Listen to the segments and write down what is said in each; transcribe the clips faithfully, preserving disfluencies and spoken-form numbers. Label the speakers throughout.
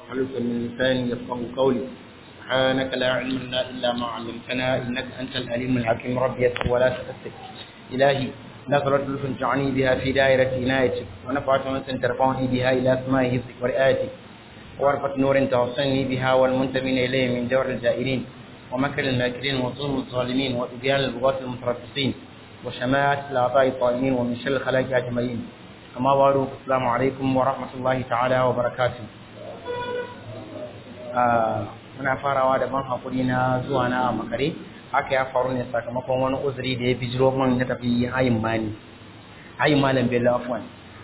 Speaker 1: واحلل من لساني يفقهوا قولي سبحانك لا علم لنا إلا ما علمتنا إنك أنت العليم الحكيم ربي يسر ولا تؤثر إلهي نظرة لطف جعلني بها في دائرة عنايتك ونفعت من ترفعني بها إلى أسماء حفظك ورئايتك وارفة نور توصلني بها والمنتمين إليه من دور الجائرين ومكر الماكرين وظلم الظالمين وطغيان البغاة المتربصين وشماتة الأعضاء الطائمين ومن شر الخلائق أجمعين. أما بعد السلام عليكم ورحمة الله تعالى وبركاته. muna farawa da ban hakuri na zuwa na a makare haka ya faru ne sakamakon wani uzuri da ya bijiro min na tafi hayin mani hayin malam bello afwan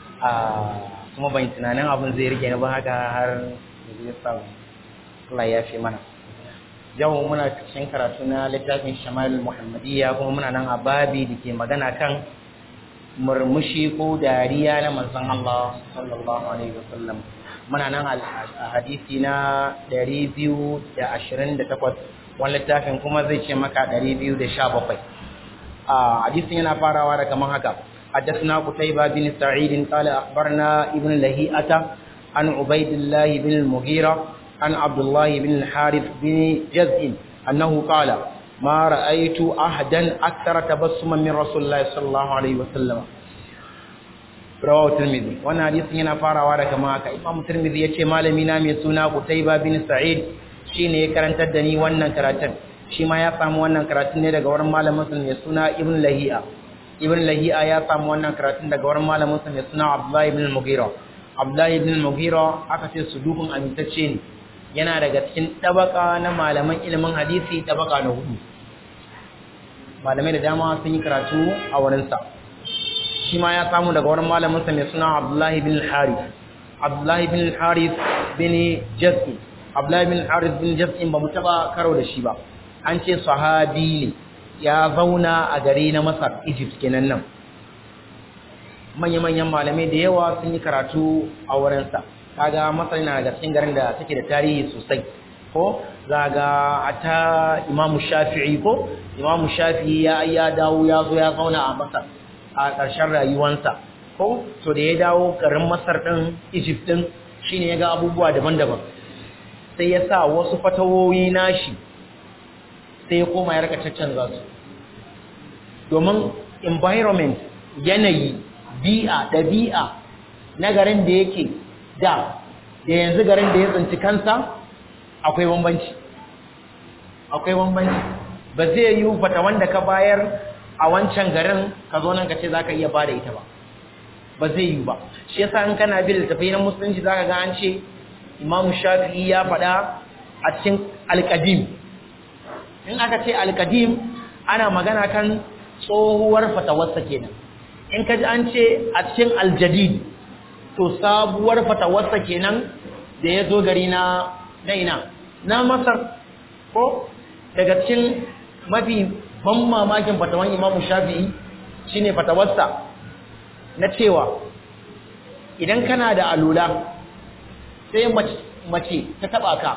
Speaker 1: kuma ban tunanin abin zai rike ni ba haka har zai samu Allah ya fi mana. Yau muna cikin karatu na littafin Shama'il Muhammadiyya kuma muna nan a babi da ke magana kan murmushi ko dariya na manzon Allah sallallahu alaihi wasallam. Muna nan a hadisi na ɗari biyu da ashirin da takwas, wani littafin kuma zai ce maka ɗari biyu da sha bakwai. Hadisin yana farawa da kamar haka: حدثنا قتيبة بن سعيد قال أخبرنا ابن لهيئة عن عبيد الله بن المغيرة عن عبد الله بن الحارث بن جزء أنه قال: ما رأيت أحدا أكثر تبسما من رسول الله صلى الله عليه وسلم. رواه الترمذي. وانا حديث yana farawa da kama haka. Imam Tirmidhi yace malami na mai suna Qutayba bin Sa'id shine ya karantar da ni wannan karatun. Shi ma ya samu wannan karatun ne daga wurin malamin sa mai suna Ibn Lahi'a. Ibn Lahi'a ya samu wannan karatun daga wurin malamin sa mai suna Abdullah ibn al-Mughira. Abdullah ibn al-Mughira aka ce sudukun amintacce ne. Yana daga cikin tabaka na malaman ilimin hadisi, tabaka na hudu. Malamai da dama sun yi karatu a wurin sa. Shi ma ya samu daga wurin malaminsa mai suna Abdullahi bin Harith. Abdullahi bin Harith bin Jas'i. Abdullahi bin Harith bin Jas'i ba mu taba karo da shi ba. An ce sahabi ne, ya zauna a gari na Masar, Egypt kenan nan. Manya-manyan malamai da yawa sun yi karatu a wurinsa. Kaga Masar yana daga cikin garin da take da tarihi sosai. Ko zaga ata Imam Shafi'i ko Imam Shafi'i ya ya dawo ya zo ya zauna a Masar a ƙarshen rayuwansa ko so da ya dawo garin Masar ɗin Egypt ɗin shine ya ga abubuwa daban-daban sai ya sa wasu fatawoyi nashi sai ya koma ya rika caccanza su domin environment yanayi bi'a ɗabi'a na garin da yake da da yanzu garin da ya tsinci kansa akwai bambanci akwai bambanci ba zai yi fata wanda ka bayar a wancan garin ka zo nan ka ce za ka iya ba da ita ba ba zai yi ba shi yasa in kana bin littafai na musulunci za ka ga an ce imamu shafi'i ya faɗa a cikin alƙadim in aka ce alƙadim ana magana kan tsohuwar fatawarsa kenan in ka ji an ce a cikin aljadid to sabuwar fatawarsa kenan da ya zo gari na daina na masar ko daga cikin mafi ban mamakin fatawan imamu shafi'i shine fatawarsa na cewa idan kana da alula sai mace ta taba ka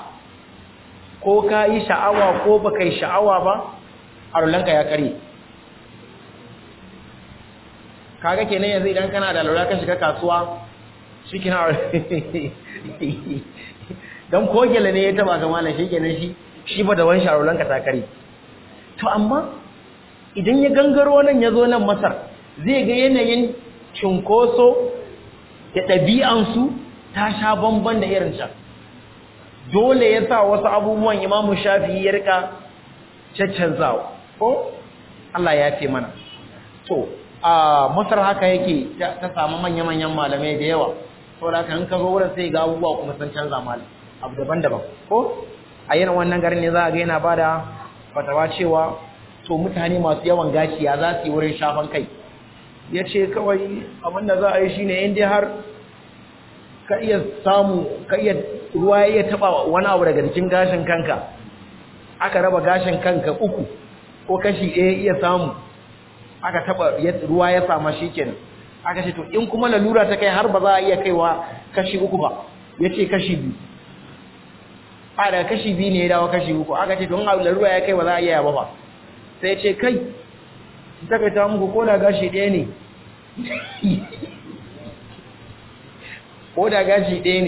Speaker 1: ko ka yi sha'awa ko baka yi sha'awa ba alulanka ya kare kaga kenan yanzu idan kana da alula ka shiga kasuwa shikenan dan kogele ne ya taba ga malam shikenan shi shi ba da wani alulanka ta kare. To amma idan ya gangaro nan ya zo nan Masar zai ga yanayin cinkoso da ɗabi'ansu ta sha bamban da irin can. Dole ya sa wasu abubuwan Imamu Shafi'i ya rika caccanzawa. Ko? Allah ya fi mana. To, a Masar haka yake ta samu manya-manyan malamai da yawa. Saboda haka in ka zo wurin sai ga abubuwa kuma sun canza malam. Abu daban-daban. Ko? A irin wannan garin ne za a ga yana bada fatawa cewa to mutane masu yawan gashi ya za su yi wurin shafan kai ya ce kawai abinda za a yi shine in dai har ka iya samu ka iya ruwa ya taba wani abu daga cikin gashin kanka aka raba gashin kanka uku ko kashi ɗaya iya samu aka taba ruwa ya sama shikenan aka ce to in kuma lalura ta kai har ba za a iya kaiwa kashi uku ba ya ce kashi biyu a daga kashi biyu ne ya dawo kashi uku aka ce don larura ya kai ba za a iya yaba ba sai ce kai ta kai ta muku ko da gashi ɗaya ne ko da gashi ɗaya ne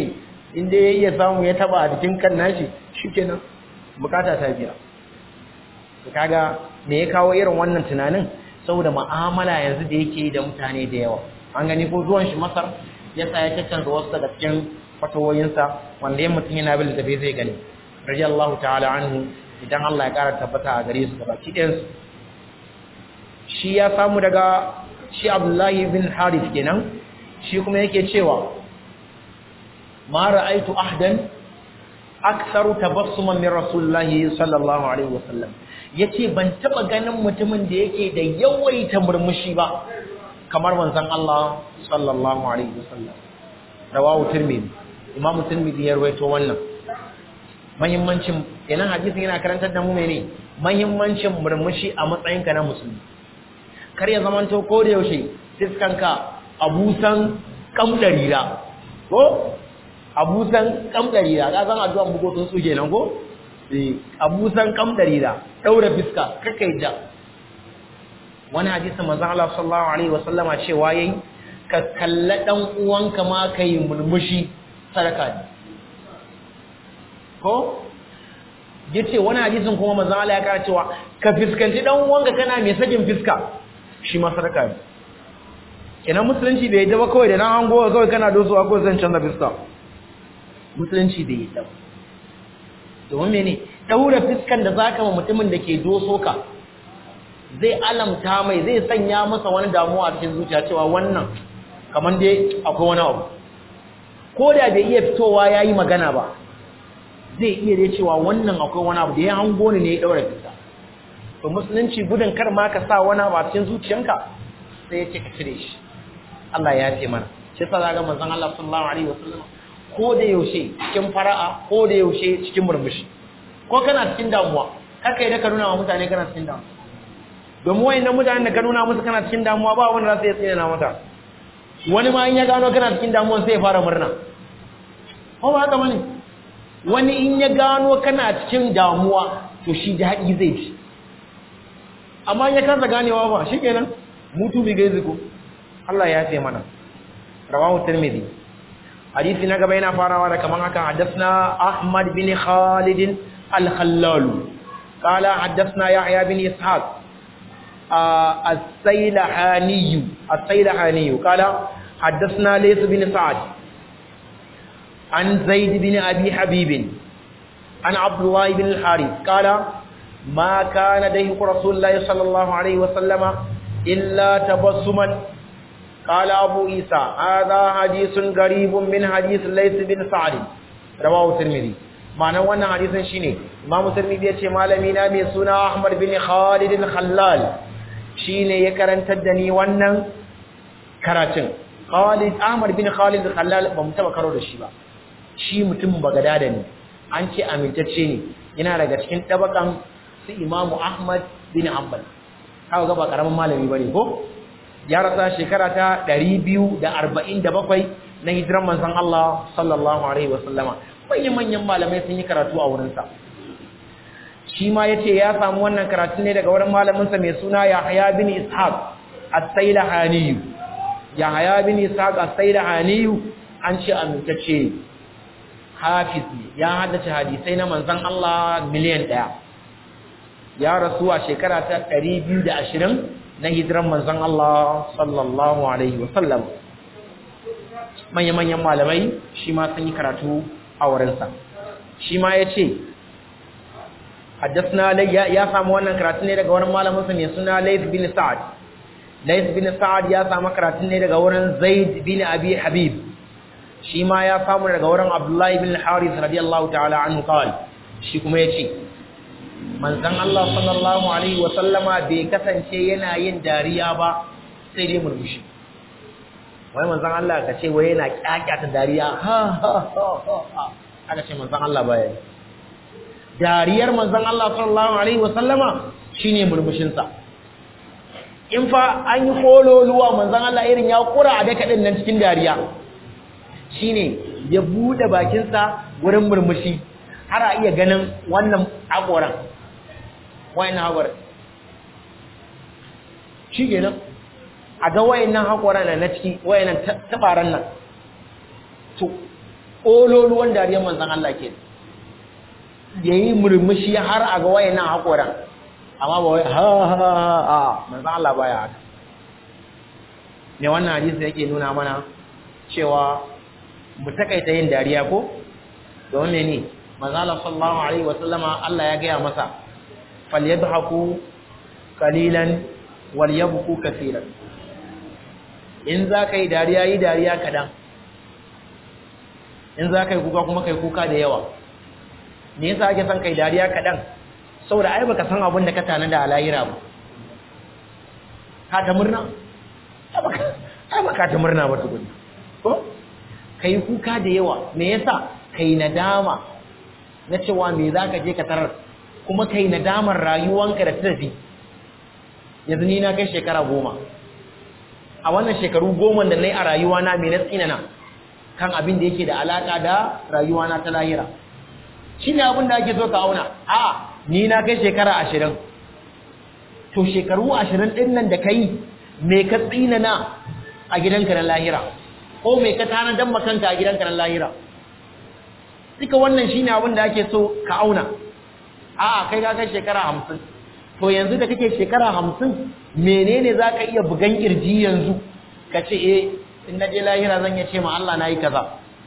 Speaker 1: inda ya iya samu ya taba a jikin kan nashi shikenan bukata ta biya kaga me ya kawo irin wannan tunanin saboda mu'amala yanzu da yake da mutane da yawa an gani ko zuwan shi Masar ya sa ya cancanza wasu daga cikin fatawoyinsa wanda yan mutum yana bil da bai zai gani radiyallahu ta'ala anhu idan Allah ya kara tabbata a gare su gaba kidan shi ya samu daga shi Abdullahi bin Harith kenan shi kuma yake cewa ma ra'aytu ahdan aktharu tabassuman min rasulillahi sallallahu alaihi wasallam yace ban taba ganin mutumin da yake da yawaita murmushi ba kamar manzon Allah sallallahu alaihi wasallam rawahu tirmidhi imam tirmidhi ya rawaito wannan muhimmancin kenan hadisin yana karantar da mu mene muhimmancin murmushi a matsayin ka na musulmi kar ya zamanto ko da yaushe fiskanka abusan kamdarira ko abusan kamdarira ka san addu'an bugotun su kenan ko eh abusan kamdarira daura fiska kakai ja wani hadisi manzo Allah sallallahu alaihi wasallama cewa yayi ka kalla dan uwanka ma kai murmushi sadaka ne ko yace wani hadisin kuma manzo Allah ya kara cewa ka fiskanci dan uwanka kana mai sakin fiska shi ma sadaka ne kenan musulunci bai yadda ba kawai da nan hango kawai kana dosowa ko zan canza fiska musulunci bai yadda ba domin mene daura fiskan da zaka ma mutumin da ke doso ka zai alamta mai zai sanya masa wani damuwa a cikin zuciya cewa wannan kamar dai akwai wani abu ko da bai iya fitowa yayi magana ba zai iya dai cewa wannan akwai wani abu da ya hango ne ne ya daura fiska to musulunci gudun kar ma ka sa wani abu a cikin zuciyanka sai ya ce ka cire shi Allah ya ce mana shi sa zaga manzon Allah sallallahu alaihi wasallam ko da yaushe cikin fara'a ko da yaushe cikin murmushi ko kana cikin damuwa kaka yi da ka nuna wa mutane kana cikin damuwa domin wayannan mutanen da ka nuna musu kana cikin damuwa ba wanda za su iya tsina mata wani ma in ya gano kana cikin damuwa sai ya fara murna ko ba haka bane wani in ya gano kana cikin damuwa to shi daɗi zai ji amma in ya kasa ganewa ba shikenan mutu bi gaiziku Allah ya ce mana rawahu tirmidhi hadisi na gaba yana farawa da kaman haka haddathna Ahmad bin Khalid al-Khallal qala haddathna Yahya bin Ishaq السيلحاني السيلحاني قال حدثنا ليث بن سعد عن زيد بن أبي حبيب عن عبد الله بن الحارث قال ما كان ديك رسول الله صلى الله عليه وسلم إلا تبسما قال أبو عيسى هذا حديث غريب من حديث ليث بن سعد رواه الترمذي معنى وانا حديث شيني امام الترمذي yace malami na mai suna Ahmad bin Khalid al-Khallal shine ya karantar da ni wannan karatun Khalid Ahmad bin Khalid al-Khallal ba mu taba karo da shi ba shi mutum bagada da ni an ce amintacce ne yana daga cikin tabakan su Imam Ahmad bin Hanbal kaga ga ba karamin malami bane ko ya rasa shekara ta ɗari biyu da arba'in da bakwai na hijiran manzon Allah sallallahu alaihi wasallama manyan manyan malamai sun yi karatu a wurin sa shi ma yace ya samu wannan karatu ne daga wurin malamin sa mai suna Yahya bin Ishaq as-Sailahani Yahya bin Ishaq as-Sailahani an ce amintacce hafiz ya haddace hadisai na manzon Allah miliyan ɗaya ya rasu a shekara ta ɗari biyu da ashirin na hijiran manzon Allah sallallahu alaihi wasallam manyan manyan malamai shi ma sun yi karatu a wurinsa shi ma ya ce haddasna ya samu wannan karatu ne daga wurin malaminsa mai suna Layth bin Sa'ad Layth bin Sa'ad ya samu karatu ne daga wurin Zaid bin Abi Habib shi ma ya samu daga wurin Abdullahi bin Harith radiyallahu ta'ala anhu qala shi kuma ya ce manzon Allah sallallahu alaihi wa sallama bai kasance yana yin dariya ba sai dai murmushi wai manzon Allah ka ce wai yana kyakkyata dariya ha ha ha aka ce manzon Allah baya dariyar manzon Allah sallallahu alaihi wa sallama shine murmushin sa in fa an yi kololuwa manzon Allah irin ya kura a daka din nan cikin dariya shine ya bude bakin sa wurin murmushi har a iya ganin wannan hakoran wayannan hakoran shi kenan a ga wayannan hakoran na ciki wayannan tabaran nan to ololuwan dariyar manzon Allah ke yayi murmushi har a ga wayannan hakoran amma ba wai ha ha ha manzon Allah baya haka ne. Wannan hadisi yake nuna mana cewa mu takaita yin dariya ko don ne manzon Allah sallallahu alaihi wasallama Allah ya gaya masa falyadhaku qalilan walyabku kaseeran. In za ka yi dariya yi dariya kadan, in za ka yi kuka kuma kai kuka da yawa. Me yasa ake son kai dariya kadan? Saboda ai baka san abin da ka tana da alayira ba. Ka ta murna? Ai baka ta murna ba tukuni. Ko? Kai kuka da yawa. Me yasa? Kai nadama na cewa me za ka je ka tarar, kuma kai nadamar rayuwanka da tafi. Yanzu ni na kai shekara goma. A wannan shekaru goma da nayi a rayuwa na me na tsinana kan abin da yake da alaka da rayuwa na ta lahira. Shine abin da ake so ka auna. A ni na kai shekara ashirin. To shekaru ashirin din nan da kai me ka tsinana a gidanka na lahira, ko me ka tana dan makanka a gidanka na lahira. Duka wannan shine abin da ake so ka auna. A kai ka kai shekara hamsin. To yanzu da kake shekara hamsin, menene za ka iya bugan kirji yanzu ka ce eh in na je lahira zan iya ce ma Allah na yi kaza.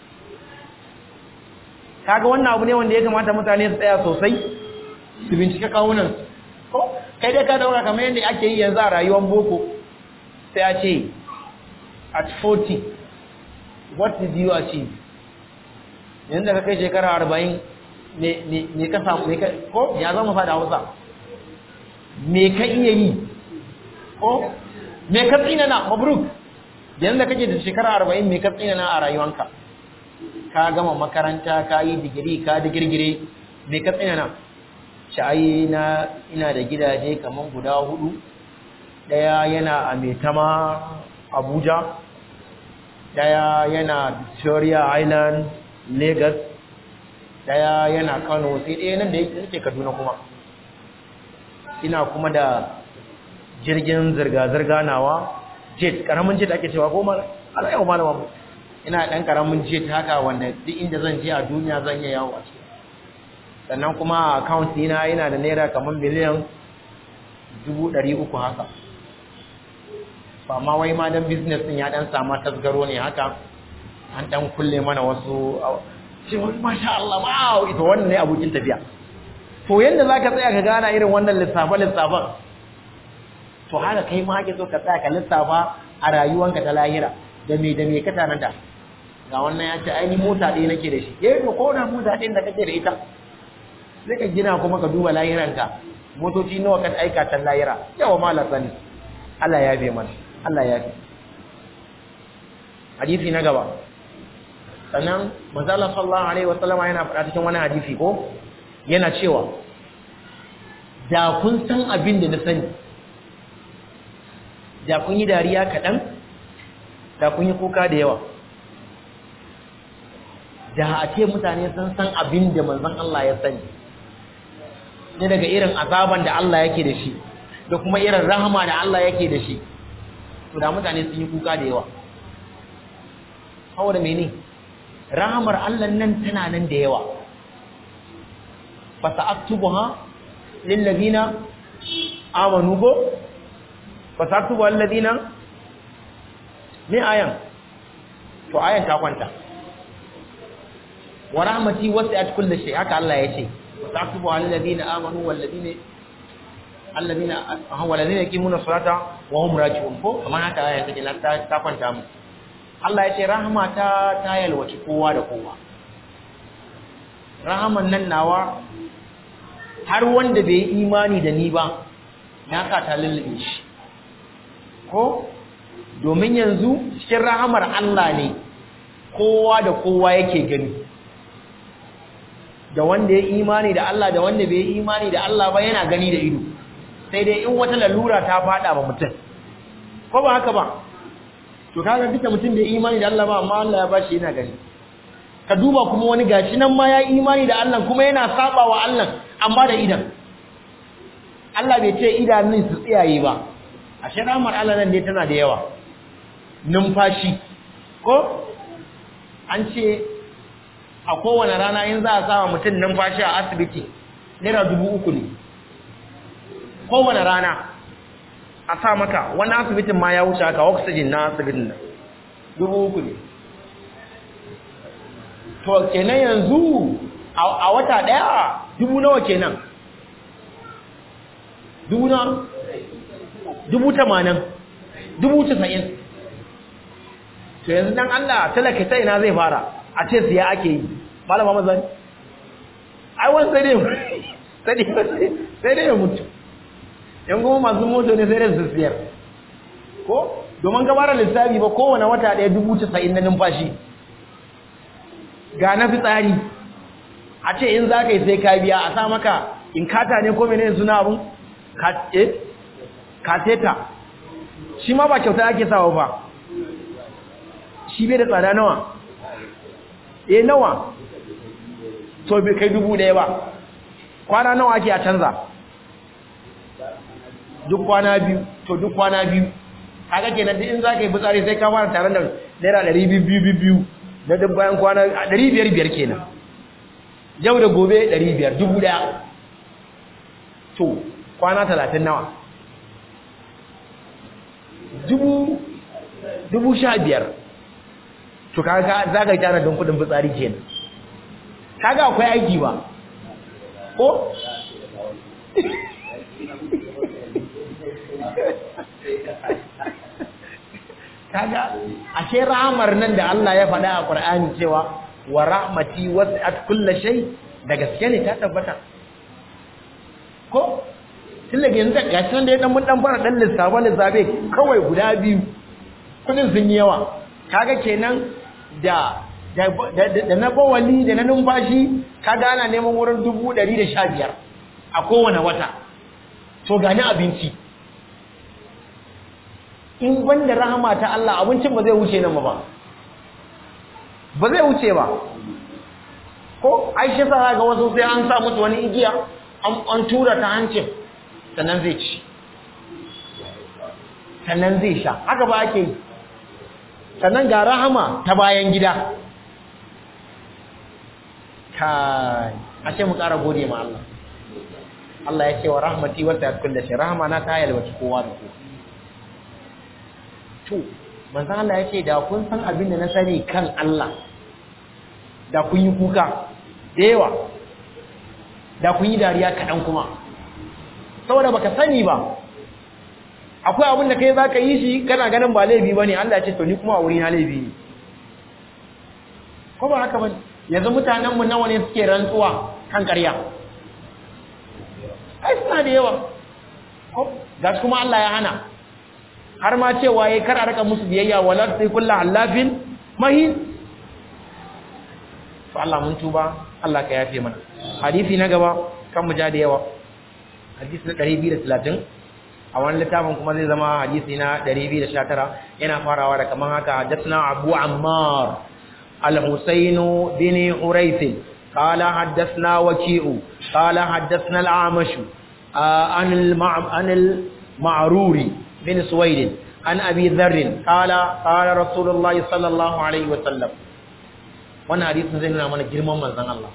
Speaker 1: Kaga wannan abu ne wanda ya kamata mutane su tsaya sosai su bincike kawunan ko kai dai ka daura kamar yadda ake yi yanzu a rayuwar boko, sai a ce at forty what did you achieve. Yanzu da ka kai shekara arba'in me ka samu ko ya zama fada Hausa, me ka iya yi ko me ka tsinana mabruk. Yanzu da kake da shekara arba'in me ka tsinana a rayuwanka, ka gama makaranta, ka yi digiri, ka digirgire, me ka tsinana. Sha'ayi na ina da gidaje kaman guda hudu, daya yana a Maitama Abuja, daya yana Victoria Island Lagos, daya yana Kano, sai daya nan da yake Kaduna. Kuma ina kuma da jirgin zirga-zirga nawa, jet, karamin jet ake cewa ko mala alayyau malama mu, ina dan karamin jet haka wanda duk inda zan je a duniya zan iya yawo a ciki. Sannan kuma account dina yana da naira kamar miliyan dubu ɗari uku haka. Ba ma wai ma dan business din ya dan samu tasgaro ne haka, an dan kulle mana wasu cewa masha Allah wow, ita wannan ne abokin tafiya. To yanda zaka tsaya ka gana irin wannan lissafa lissafan, to haka kai ma ake so ka tsaya ka lissafa a rayuwanka ta lahira da me da me ka tanada. Ga wannan ya ce ai ni mota ɗaya nake da shi, eh to ko da mota ɗin da kake da ita sai ka gina kuma ka duba lahiranka, motoci nawa ka aika ta lahira. Yawa malam sani, Allah ya yafe mana, Allah ya yafe. Hadisi na gaba, sannan manzo Allah sallallahu alaihi wasallam yana faɗa cikin wani hadisi ko yana cewa da kun san abin da na sani, da kun yi dariya kaɗan, da kun yi kuka da yawa. Da a ce mutane sun san abin da manzon Allah ya sani, ne daga irin azaban da Allah yake da shi da kuma irin rahama da Allah yake da shi, to da mutane sun yi kuka da yawa. Saboda mene? Rahamar Allah nan tana nan da yawa. Fasa'aktubuha lillazina amanu go fasa'aktubuha lillazina ne ayan, to ayan ta kwanta. Wa rahmati wasi'at kulli shay, haka Allah yace fasa'aktubuha lillazina amanu wallazina alladhina walladhina yaqimuna salata wa hum raji'un ko kamar haka ayan take ta ta kwanta mu. Allah yace rahmata ta yalwaci kowa da kowa. Rahaman nan nawa har wanda bai yi imani da ni ba na ka ta lullube shi ko, domin yanzu cikin rahamar Allah ne kowa da kowa yake gani, da wanda ya imani da Allah da wanda bai yi imani da Allah ba yana gani da ido, sai dai in wata lalura ta fada ba mutum ko ba haka ba. To kaga duka mutum bai imani da Allah ba amma Allah ya bashi yana gani. Ka duba kuma wani gashi nan ma ya imani da Allah kuma yana saba wa Allah amma da idan. Allah bai ce idanun su tsiyaye ba. Ashe rahmar Allah nan dai tana da yawa. Numfashi ko an ce a kowane rana in za a sama mutum numfashi a asibiti naira dubu uku ne kowane rana a sa maka wani asibitin ma ya wuce haka oxygen na asibitin nan dubu uku ne to kenan yanzu a wata daya dubu nawa kenan dubu na dubu tamanin dubu casa'in to yanzu dan Allah talaka ta ina zai fara a ce siya ake yi malama mazan ai wani sai dai sai dai sai dai ya mutu yan goma masu moto ne sai dai su siyar ko domin gabarar lissafi ba kowane wata ɗaya dubu casa'in na numfashi ga na fitsari a ce in za ka yi sai ka biya a sa maka in kata ne ko menene suna abun kateta shi ma ba kyauta ake sawa ba shi bai da tsada nawa eh nawa to bai kai dubu ɗaya ba kwana nawa ake a canza duk kwana biyu to duk kwana biyu haka kenan in za ka yi fitsari sai ka fara tare da naira ɗari biyu biyu na duk bayan kwana ɗari biyar biyar kenan yau da gobe ɗari biyar dubu ɗaya to kwana talatin nawa dubu dubu sha biyar to kaga za ka yi tana don kudin fitsari kenan kaga akwai aiki ba ko kaga ashe rahamar nan da Allah ya faɗa a Qur'ani cewa wa rahmati wasi'at kulli shay da gaske ne ta tabbata ko tunda yanzu gashi nan da ya dan mun dan fara dan lissafa lissafe kawai guda biyu kudin sun yi yawa kaga kenan da da da na bawali da na numfashi kaga ana neman wurin dubu ɗari da sha biyar a kowane wata to gani abinci in banda rahama ta Allah abincin ba zai wuce nan ba ba zai wuce ba ko Aisha sa ga wasu sai an sa musu wani igiya an tura ta hancin sannan zai ci sannan zai sha haka ba ake yi sannan ga rahama ta bayan gida kai ashe mu ƙara gode ma Allah Allah ya ce wa rahmati wasi'at kulli shay rahama na ta yalwaci kowa da kowa to manzon Allah ya ce da kun san abin da na sani kan Allah da kun yi kuka da yawa da kun yi dariya kaɗan kuma saboda baka sani ba akwai abin da kai za ka yi shi kana ganin ba laifi ba ne Allah ya ce to ni kuma a wuri na laifi ne ko ba haka ba yanzu mutanenmu nawa ne suke rantsuwa kan ƙarya ai suna da yawa ga kuma Allah ya hana har ma cewa yayi kar a raka musu biyayya wala sai kullu halafin mahin to Allah mun tuba Allah ka yafe mana hadisi na gaba kan mu ja da yawa hadisi na ɗari biyu da talatin a wani littafin kuma zai zama hadisi na ɗari biyu da sha tara yana farawa da kaman haka haddathna Abu Ammar al-Husayn bin Hurayth qala haddathna Waki'u qala haddathna al-Amash an al-an al-Ma'ruri bin Suwayd an Abi Dharr qala qala Rasulullah sallallahu alaihi wa sallam wannan hadisin zai nuna mana girman manzon Allah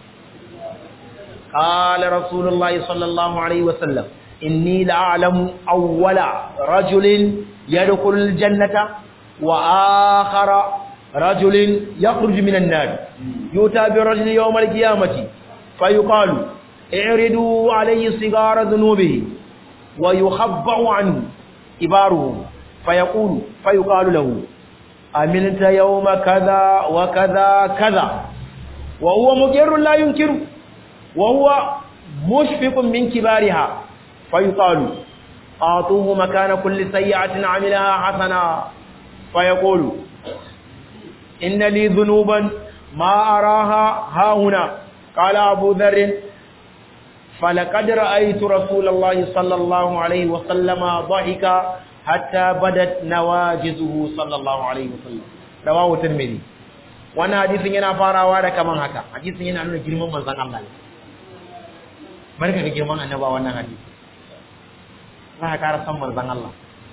Speaker 1: qala Rasulullah sallallahu alaihi wa sallam إني لأعلم أول رجل يدخل الجنة وآخر رجل يخرج من النار يؤتى برجل يوم القيامة فيقال اعرضوا عليه صغار ذنوبه ويخبأ عنه إباره فيقول فيقال له أمنت يوم كذا وكذا كذا وهو مقر لا ينكر وهو مشفق من كبارها فيقال أعطوه مكان كل سيئة عملها حسنا فيقول إن لي ذنوبا ما أراها ها هنا قال أبو ذر فلقد رأيت رسول الله صلى الله عليه وسلم ضحك حتى بدت نواجزه صلى الله عليه وسلم رواه الترمذي وانا حديث yana farawa da kaman haka hadisin yana nuna girman manzon Allah ne barka da girman annaba wannan hadisi za ka ƙara san manzon Allah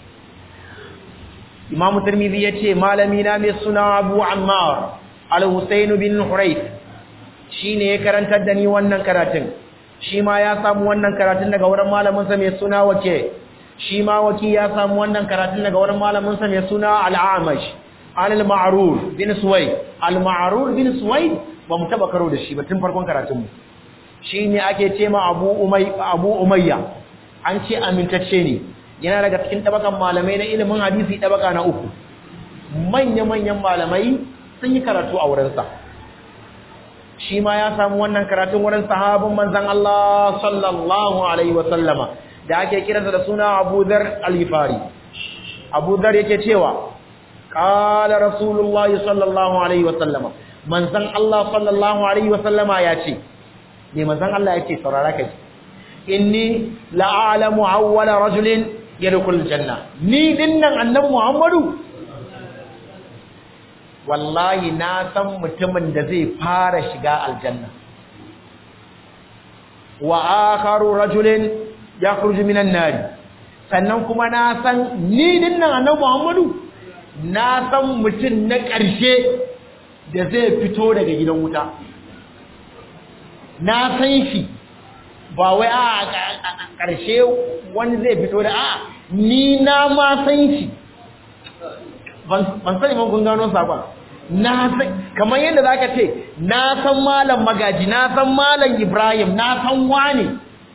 Speaker 1: Imam Tirmidhi yace malami na mai suna Abu Ammar Al-Husayn bin Hurayth shine ya karantar da ni wannan karatun shi ma ya samu wannan karatun daga wurin malamin sa mai suna wake shi ma waki ya samu wannan karatun daga wurin malamin sa mai suna al-Amash al-Ma'rur bin Suwaid al-Ma'rur bin Suwaid ba mu taba karo da shi ba tun farkon karatun mu shine ake ce ma Abu Umay Abu Umayya an ce amintacce ne yana daga cikin tabakan malamai na ilimin hadisi tabaka na uku manya-manyan malamai sun yi karatu a wurinsa shi ma ya samu wannan karatun wurin sahabin manzan Allah sallallahu alaihi wasallama da ake kiransa da suna Abu Dharr al-Ghifari Abu Dharr yake cewa qala Rasulullah sallallahu alaihi wasallama manzan Allah sallallahu alaihi wasallama ya ce ne manzan Allah yake saurara kai inni la'alamu awwala rajulin yadkhul janna ni dinnan annabi Muhammadu wallahi na san mutumin da zai fara shiga aljanna wa akharu rajulin yakhruju minan nar sannan kuma na san ni dinnan annabi Muhammadu na san mutum na ƙarshe da zai fito daga gidan wuta na san shi ba wai a ƙarshe wani zai fito da a ni na ma san shi ban sani man kun gano sakon na san kamar yadda zaka ce na san malam magaji na san malam Ibrahim na san wani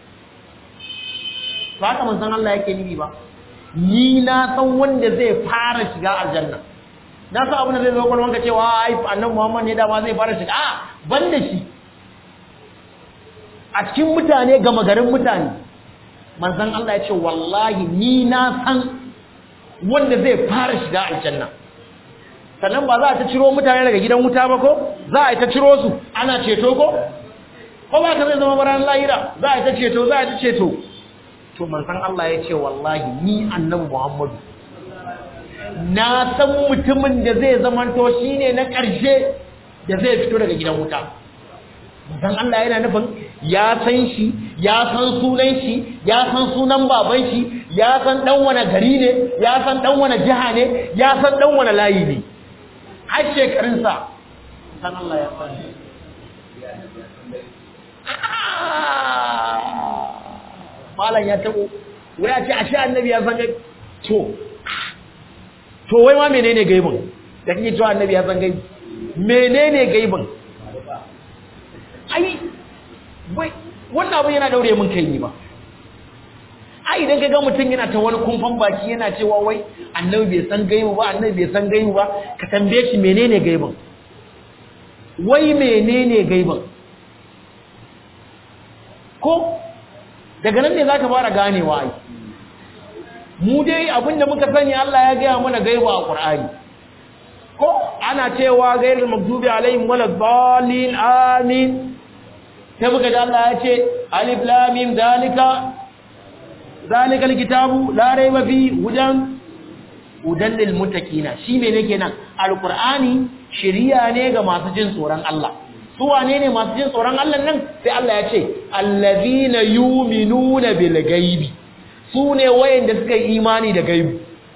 Speaker 1: ba haka man san Allah yake nibi ba ni na san wanda zai fara shiga aljanna na san abin da zai zo kwalwanka cewa ai annabi Muhammad ne da ma zai fara shiga a ban da shi a cikin mutane gama garin mutane manzon Allah ya ce wallahi ni na san wanda zai fara shiga aljanna sannan ba za a ta ciro mutane daga gidan wuta ba ko za a ta ciro su ana ceto ko ko ba ka zai zama baran lahira za a ta ceto za a ta ceto to manzon Allah ya ce wallahi ni annabi Muhammadu na san mutumin da zai zamanto shine na ƙarshe da zai fito daga gidan wuta dan Allah yana nufin ya san shi ya san sunan shi ya san sunan baban shi ya san dan wani gari ne ya san dan wani jiha ne ya san dan wani layi ne har shekarun sa san Allah ya san malan ya tabo wai a ce ashe annabi ya san gaibi to to wai ma menene gaibin da kike cewa annabi ya san gaibi menene gaibin ai wai wannan abu yana daure mun kai ni ba ai idan kaga mutum yana ta wani kumfan baki yana cewa wai annabi bai san gaibu ba annabi bai san gaibu ba ka tambaye shi menene gaibin wai menene gaibin ko daga nan ne zaka fara ganewa ai mu dai abinda muka sani Allah ya gaya mana gaibu a Qur'ani ko ana cewa gairul maghdubi alaihim waladdallin amin sai muka ji Allah ya ce alif lam mim zalika zalika alkitabu la rayba fi hudan hudan lil muttaqina shi me ne kenan alqur'ani shari'a ne ga masu jin tsoron Allah su wane ne masu jin tsoron Allah nan sai Allah ya ce allazina yu'minuna bil ghaibi su ne wayanda suka yi imani da gaibi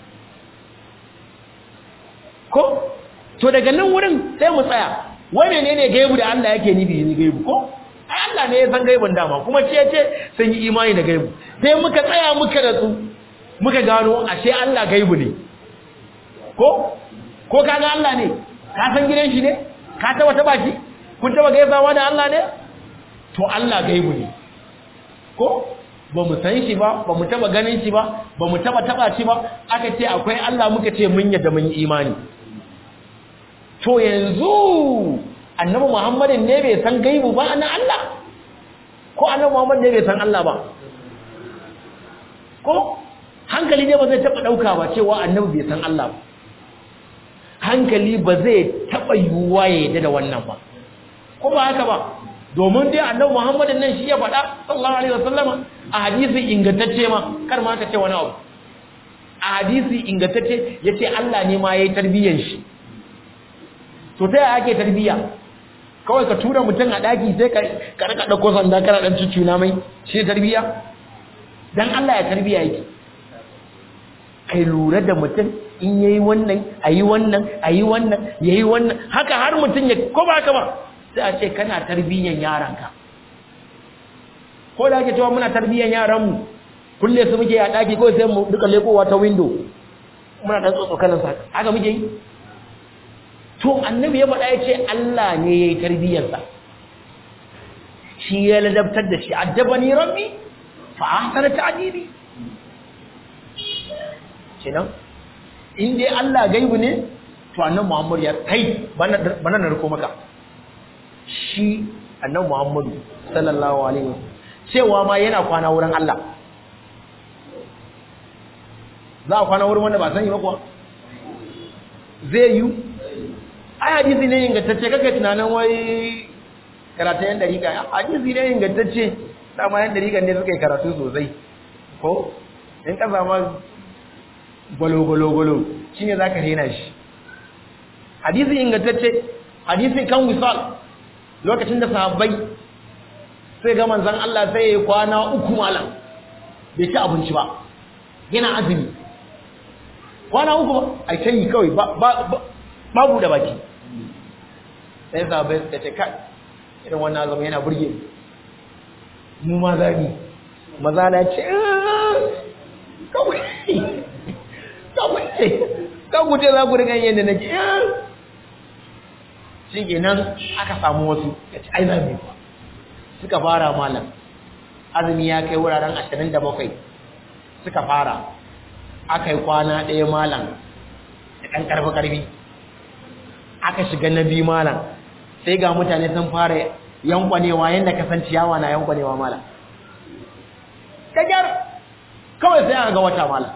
Speaker 1: ko to daga nan wurin sai mu tsaya wai menene gaibu da Allah yake nufi ne gaibu ko ai Allah ne ya san gaibun dama kuma ce ce sun yi imani da gaibu sai muka tsaya muka ratsu muka gano ashe Allah gaibu ne ko ko kaga Allah ne ka san gidan shi ne ka taba taba shi kun taba gaisawa da Allah ne to Allah gaibu ne ko ba mu san shi ba ba mu taba ganin shi ba ba mu taba taba shi ba aka ce akwai Allah muka ce mun yadda mun yi imani to yanzu annabi Muhammadin ne bai san gaibu ba na Allah ko annabi Muhammad ne bai san Allah ba ko hankali ne ba zai taba dauka ba cewa annabi bai san Allah ba hankali ba zai taba yuwa ya yadda da wannan ba ko ba haka ba domin dai annabi Muhammadin nan shi ya faɗa sallallahu alaihi wasallama a hadisi ingantacce ma kar ma ka ce wani abu a hadisi ingantacce yace Allah ne ma yayi tarbiyyar shi to ta yaya ake tarbiyya kawai ka tura mutum a daki sai ka ka rika dauko sanda kana dan cucuna mai shi tarbiyya dan Allah ya tarbiyya yake kai lura da mutum in yayi wannan ayi wannan ayi wannan yayi wannan haka har mutum ya ko ba haka ba sai a ce kana tarbiyyan yaranka ko da ake cewa muna tarbiyyan yaranmu kulle su muke a daki ko sai mu duka lekowa ta window muna dan tsotsokanin sa haka muke yi to annabi ya faɗa ya ce Allah ne ya yi tarbiyyarsa shi ya ladabtar da shi addabani rabbi fa ahsana ta'dibi kenan in dai Allah gaibu ne to annabi Muhammad ya kai bana bana na riko maka shi annabi Muhammad sallallahu alaihi wasallam cewa ma yana kwana wurin Allah za a kwana wurin wanda ba sani ba kuwa zai yi ai hadisi ne ingantacce kake tunanin wai karatun yan dariƙa hadisi ne ingantacce dama yan dariƙa ne suka yi karatu sosai ko in ka zama gwalo-gwalo-gwalo shi ne za ka rena shi hadisi ingantacce hadisi kan wisal lokacin da sahabbai sai ga manzan Allah sai ya yi kwana uku malam bai ci abinci ba yana azumi kwana uku ba a can yi kawai babu da baki sai sahabbai suka ce kai irin wannan azumi yana burge mu ma zami maza na ce kawai kawai kawai ce za ku riga yadda na ce shi ke nan aka samu wasu ya ce ai zami suka fara malam azumi ya kai wuraren ashirin da bakwai suka fara aka yi kwana ɗaya malam da ɗan ƙarfi-ƙarfi aka shiga na biyu malam sai ga mutane sun fara yankwanewa yadda kasan ciyawa na yankwanewa malam kajar kawai sai aka ga wata malam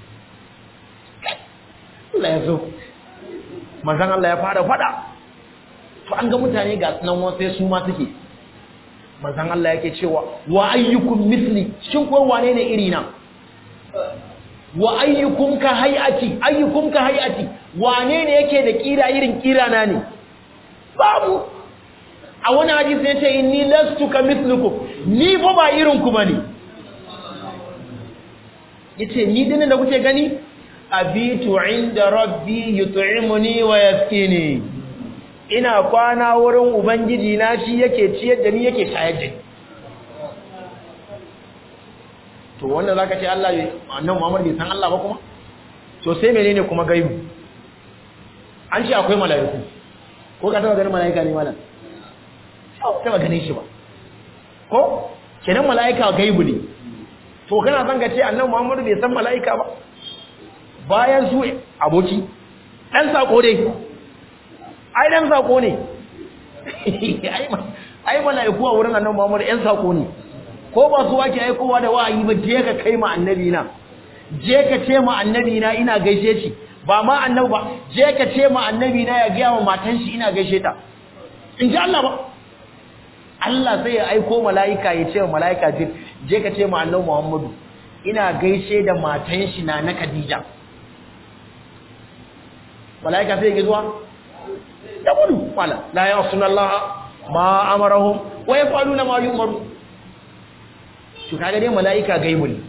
Speaker 1: Allah ya zo manzan Allah ya fara fada to an ga mutane ga sunan wasu su ma suke manzan Allah yake cewa wa ayyukum misli shin ko wane ne iri na wa ayyukum ka hayati ayyukum ka hayati wane ne yake da kira irin kira na ne babu a wani hadisi yace inni lastu ka mislukum ni fa ba irin ku bane yace ni dinnan da kuke gani abitu inda rabbi yut'imuni wa yaskini ina kwana wurin ubangiji na shi yake ciyar da ni yake shayar da ni to wannan zaka ce Allah annabi Muhammad bai san Allah ba kuma to sai menene kuma gaibu an ce akwai mala'iku ko ka taba ganin mala'ika ne malam ko taba ganin shi ba ko kenan mala'ika gaibu ne to kana san ka ce annabi Muhammad bai san mala'ika ba bayan su aboki dan sako dai ai dan sako ne ai ai mala'iku a wurin annabi Muhammad ɗan sako ne ko ba su wake aikowa da wa'ayi ba je ka kai ma annabi na je ka ce ma annabi na ina gaishe shi ba ma annabi ba je ka ce ma annabi na ya ga wa matan shi ina gaishe ta in ji Allah ba Allah sai ya aiko mala'ika ya ce wa mala'ika je ka ce ma annabi Muhammadu ina gaishe da matan shi na na Khadija mala'ika sai ya zuwa da gudu wala la ya'suna Allah ma amarahum wa yaf'aluna ma yu'maru to kaga dai mala'ika gaibu ne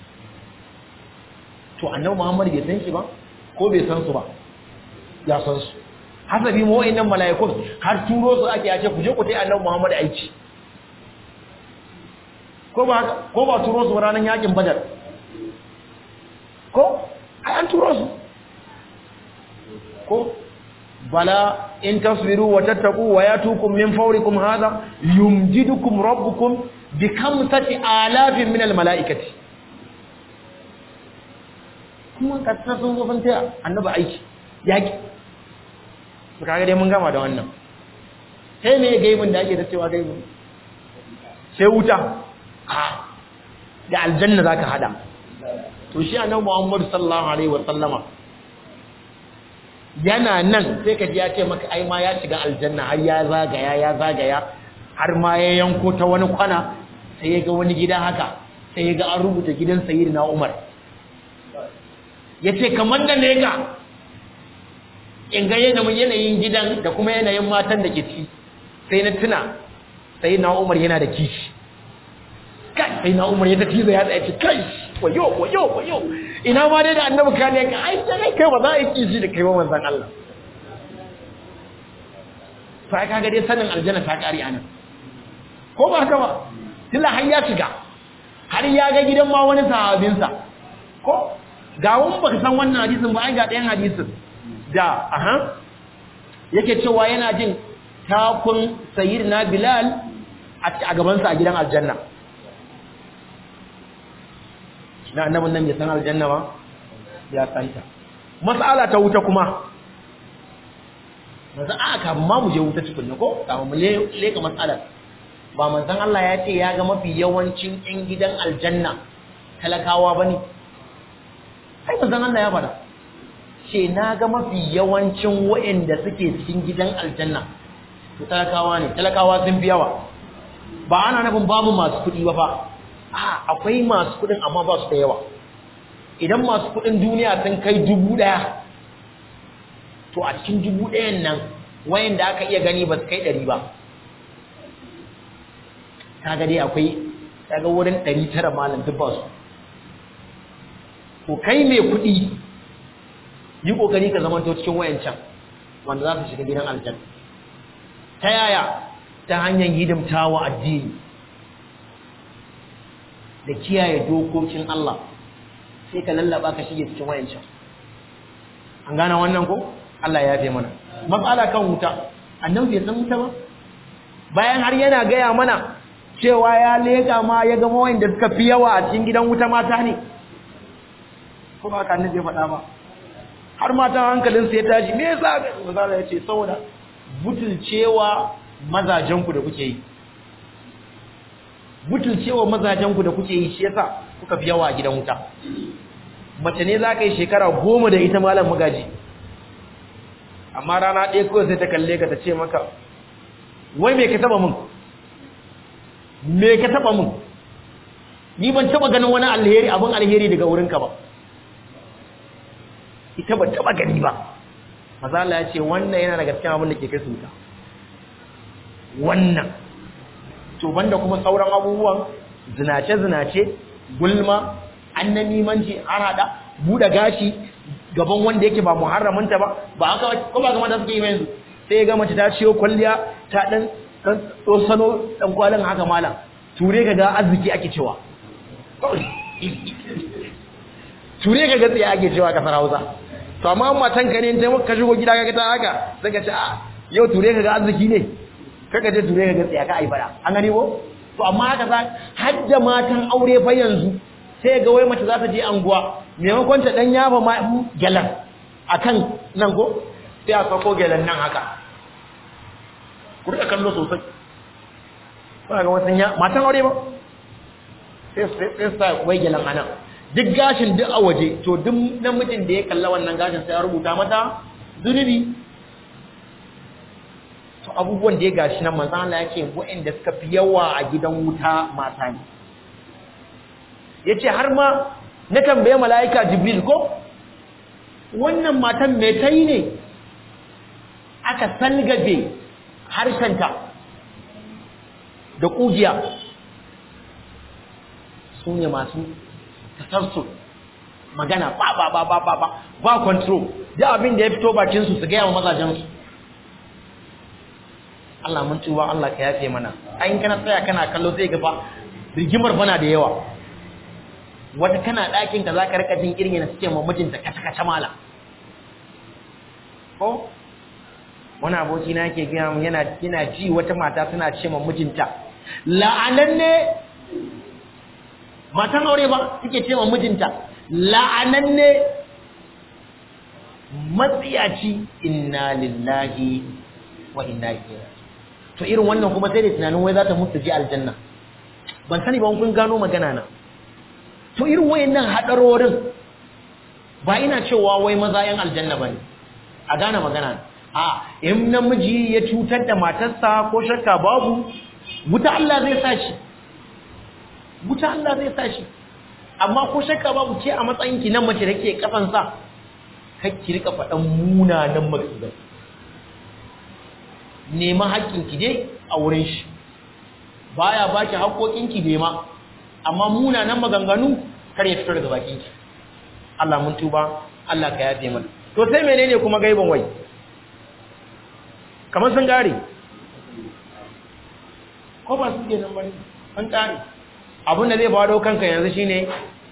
Speaker 1: to annabi Muhammad bai san shi ba ko bai san su ba ya san su hasabi mu wa'annan mala'ikun har turo su ake yace ku je ku tai annabi Muhammad aiki ko ba ko ba turo su ranan yakin Badar ko ai an turo su ko bala in tasbiru wa tattaqu wa yatukum min fawrikum hadha yumjidukum rabbukum bi kamsati alafin min al malaikati kuma ka san sun zo sun taya annabi aiki yaki kaga dai mun gama da wannan sai me gaibin da ake da cewa gaibin sai wuta a da aljanna zaka hada to shi annabi Muhammad sallallahu alaihi wa sallama yana nan sai ka ji ya ce maka ai ma ya shiga aljanna har ya zagaya ya zagaya har ma ya yanko ta wani kwana sai ya ga wani gida haka sai ya ga an rubuta gidan sayyidina Umar yace kamar da ne ga in ga yanayin gidan da kuma yanayin matan da ke ci sai na tuna sayyidina Umar yana da kishi kai sayyidina Umar ya tafi zai ya tsaya kai wayo wayo wayo ina ma dai da annabi ka ne ai sai kai ba za a yi kishi da kai ba manzon Allah to ai kaga dai sanin aljanna ta kare anan ko ba haka ba tilla har ya shiga har ya ga gidan ma wani sahabinsa ko ga wani baka san wannan hadisin ba ai ga ɗayan hadisin da aha yake cewa yana jin takun sayyidina Bilal a gaban sa a gidan aljanna na annabin nan ya san aljanna ba ya santa mas'ala ta wuta kuma manzo aka ma mu je wuta tukunna ko kama mu leka mas'alar ba manzon Allah ya ce ya ga mafi yawancin ɗan gidan aljanna talakawa bane ai manzon Allah ya faɗa ce na ga mafi yawancin waɗanda suke cikin gidan aljanna to talakawa ne talakawa sun fi yawa ba ana nufin babu masu kuɗi ba fa a akwai masu kuɗin amma ba su da yawa idan masu kuɗin duniya sun kai dubu ɗaya to a cikin dubu ɗayan nan wayanda aka iya gani ba su kai ɗari ba kaga dai akwai kaga wurin ɗari tara malam duk ba su ko kai mai kuɗi yi kokari ka zama to cikin wayancan wanda za su shiga gidan aljanna ta yaya ta hanyar hidimtawa addini da kiyaye dokokin Allah sai ka lallaba ka shige cikin wayancan an gane wannan ko Allah ya yafe mana matsala kan wuta annabi bai san wuta ba bayan har yana gaya mana cewa ya leka ma ya ga wayanda suka fi yawa a cikin gidan wuta mata ne ko ba ka annabi ya faɗa ba har matan hankalin su ya tashi me yasa manzo ya ce saboda butulcewa mazajen ku da kuke yi butulcewa mazajen ku da kuke yi shi yasa kuka fi yawa a gidan wuta mace ne za ka yi shekara goma da ita malam magaji amma rana ɗaya kawai sai ta kalle ka ta ce maka wai me ka taba mun me ka taba mun ni ban taba ganin wani alheri abin alheri daga wurinka ba ita ba taba gani ba maza Allah ya ce wannan yana daga cikin abin da ke kai su wuta wannan to banda kuma sauran abubuwan zinace zinace gulma annamimanci harada buɗe gashi gaban wanda yake ba muharramanta ba ba haka ko ba ga mata suke yi yanzu sai ga mace ta ciyo kwalliya ta dan dan sano dan kwalin haka malam ture ka ga arziki ake cewa ture ka ga tsaye ake cewa kasar Hausa to amma matan ka ne ka shigo gida ka ta haka sai ka ce a yau ture ka ga arziki ne kaka je ture ka ga tsaye ka ai fara an gani ko to amma haka za hadda matan aure fa yanzu sai ga wai mace za ta je anguwa maimakon ta dan yafa ma gelan akan nan ko sai a sako gelan nan haka ku rika kallo sosai ba ga wasan ya matan aure ba sai sai sai wai gelan anan duk gashin duk a waje to duk namijin da ya kalla wannan gashin sai ya rubuta mata zunubi to abubuwan da ya gashi nan manzo Allah yake wa'anda suka fi yawa a gidan wuta mata ne yace har ma na tambaye malaika Jibril ko wannan matan me tayi ne aka salgaje harshenta da kugiya sune masu tasarsu magana ba ba ba ba ba ba ba control da abin da ya fito bakin su su ga yawa mazajen su Allah mun tuba Allah ka yafe mana ayin kana tsaya kana kallo sai ga fa rigimar bana da yawa wata kana ɗakin ka zaka rika jin irin yana suke ma mijinta kaca kaca mala ko wani aboki na yake gaya mun yana yana ji wata mata tana ce ma mijinta la'ananne matan aure ba suke ce ma mijinta la'ananne matsiyaci inna lillahi wa inna ilaihi to irin wannan kuma sai da tunanin wai za ta mutu ji aljanna ban sani ba kun gano magana na to irin wayannan hadarorin ba ina cewa wai maza yan aljanna bane a gane magana a in namiji ya cutar da matarsa ko shakka babu wuta Allah zai sa shi wuta Allah zai sa shi amma ko shakka babu ce a matsayin ki nan mace dake kafan sa kai ki rika fadan munanan maksudai nema haƙƙin ki dai a wurin shi baya baki haƙoƙin ki dai ma amma munanan maganganu kar ya fito daga bakin ki Allah mun tuba Allah ka yafe mana to sai menene kuma gaiban wai kamar sun gare ko ba su kenan bane an kare abin da zai faɗo kanka yanzu shine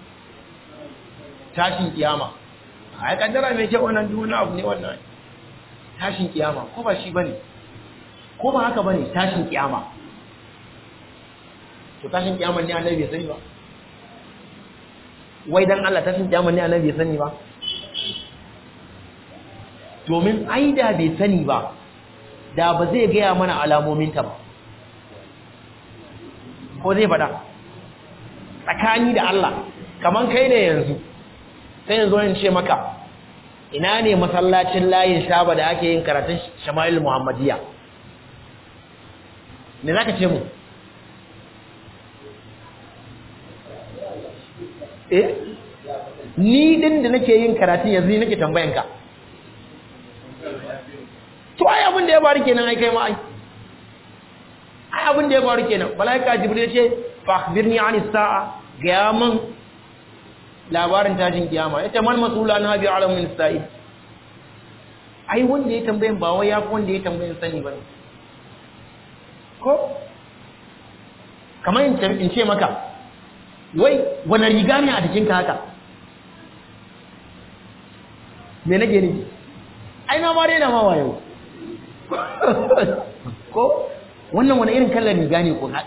Speaker 1: tashin kiyama ai kaddara mai kyau wannan duk wani abu ne wannan tashin kiyama ko ba shi bane ko ba haka bane tashin kiyama to tashin kiyama ne annabi bai sani ba wai dan Allah tashin kiyama ne annabi bai sani ba domin ai da bai sani ba da ba zai gaya mana alamominta ba ko zai faɗa tsakani da Allah kaman kai ne yanzu sai yanzu in ce maka ina ne masallacin layin shaba da ake yin karatun shama'il muhammadiyya me zaka ce mu eh ni din da nake yin karatun yanzu ni nake tambayan ka to ai abin da ya faru kenan ai kai ma ai ai abin da ya faru kenan malaika jibril ya ce fa akhbirni anis sa'a ga man labarin tashin kiyama ita man masula na bi alamin sa'i ai wanda ya tambayin ba wai yafi wanda ya tambayin sani bane ko kamar in ce maka wai wani riga ne a jikinka haka me nake ne ai na ma rena ma wayo ko wannan wani irin kallon riga ne ko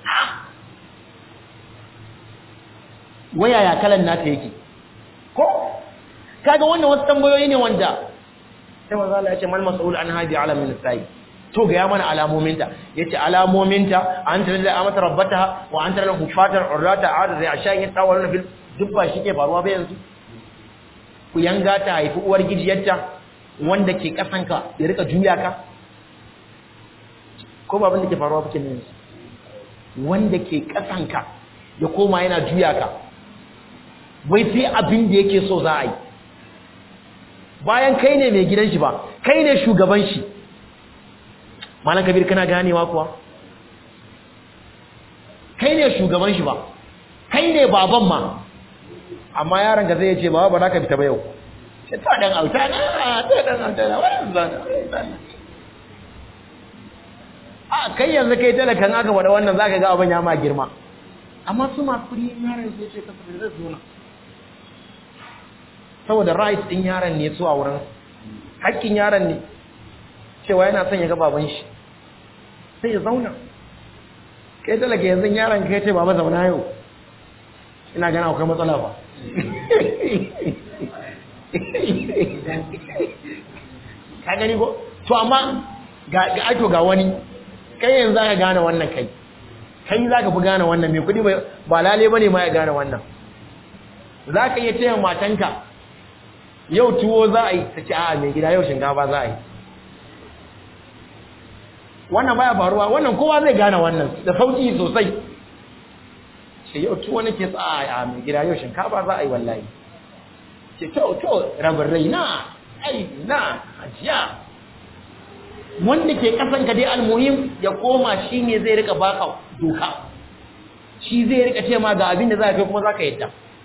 Speaker 1: waya ya kalan nata yake ko kaga wannan wasu tambayoyi ne wanda sai manzo Allah ya ce mal mas'ul an hadi alamin sai to ga ya mana alamominta yace alamominta an tare da amata rabbataha wa an tare da hufatar urrata ada zai ashayin tawalun bil dubba shike faruwa ba yanzu ku yanga ta haifi uwar gijiyarta wanda ke kasanka ya rika juya ka ko ba abin da ke faruwa ba kenan wanda ke kasanka ya koma yana juya ka wai sai abin da yake so za a yi bayan kai ne mai gidan shi ba kai ne shugaban shi malam kabir kana ganewa kuwa kai ne shugaban shi ba kai ne baban ma amma yaron ga zai ce ba ba za ka fita ba yau ce ta dan auta na ta dan auta na wannan zana a kai yanzu kai talakan aka wada wannan zaka ga abin ya ma girma amma su masu kudi yaron sai ce ka fita zai zo na saboda right din yaron ne su a wurin hakkin yaron ne cewa yana son ya ga baban shi sai ya zauna kai talaka yanzu yaron kai ce baba zauna yau ina gana akwai matsala ba ka gani ko to amma ga ato ga wani kai yanzu zaka gane wannan kai kai zaka fi gane wannan mai kudi ba lale bane ma ya gane wannan zaka iya taya matanka yau tuwo za a yi ta ce a mai gida yau shinkafa za a yi wannan baya faruwa wannan kowa zai gane wannan da sauki sosai ce yau tuwo nake tsaya a mai gida yau shinkafa za a yi wallahi ce to to rabin rai na ai na ajiya wanda ke kasan ka dai almuhim ya koma shi ne zai rika baka doka shi zai rika ce ma ga abin da za ka yi kuma za ka yadda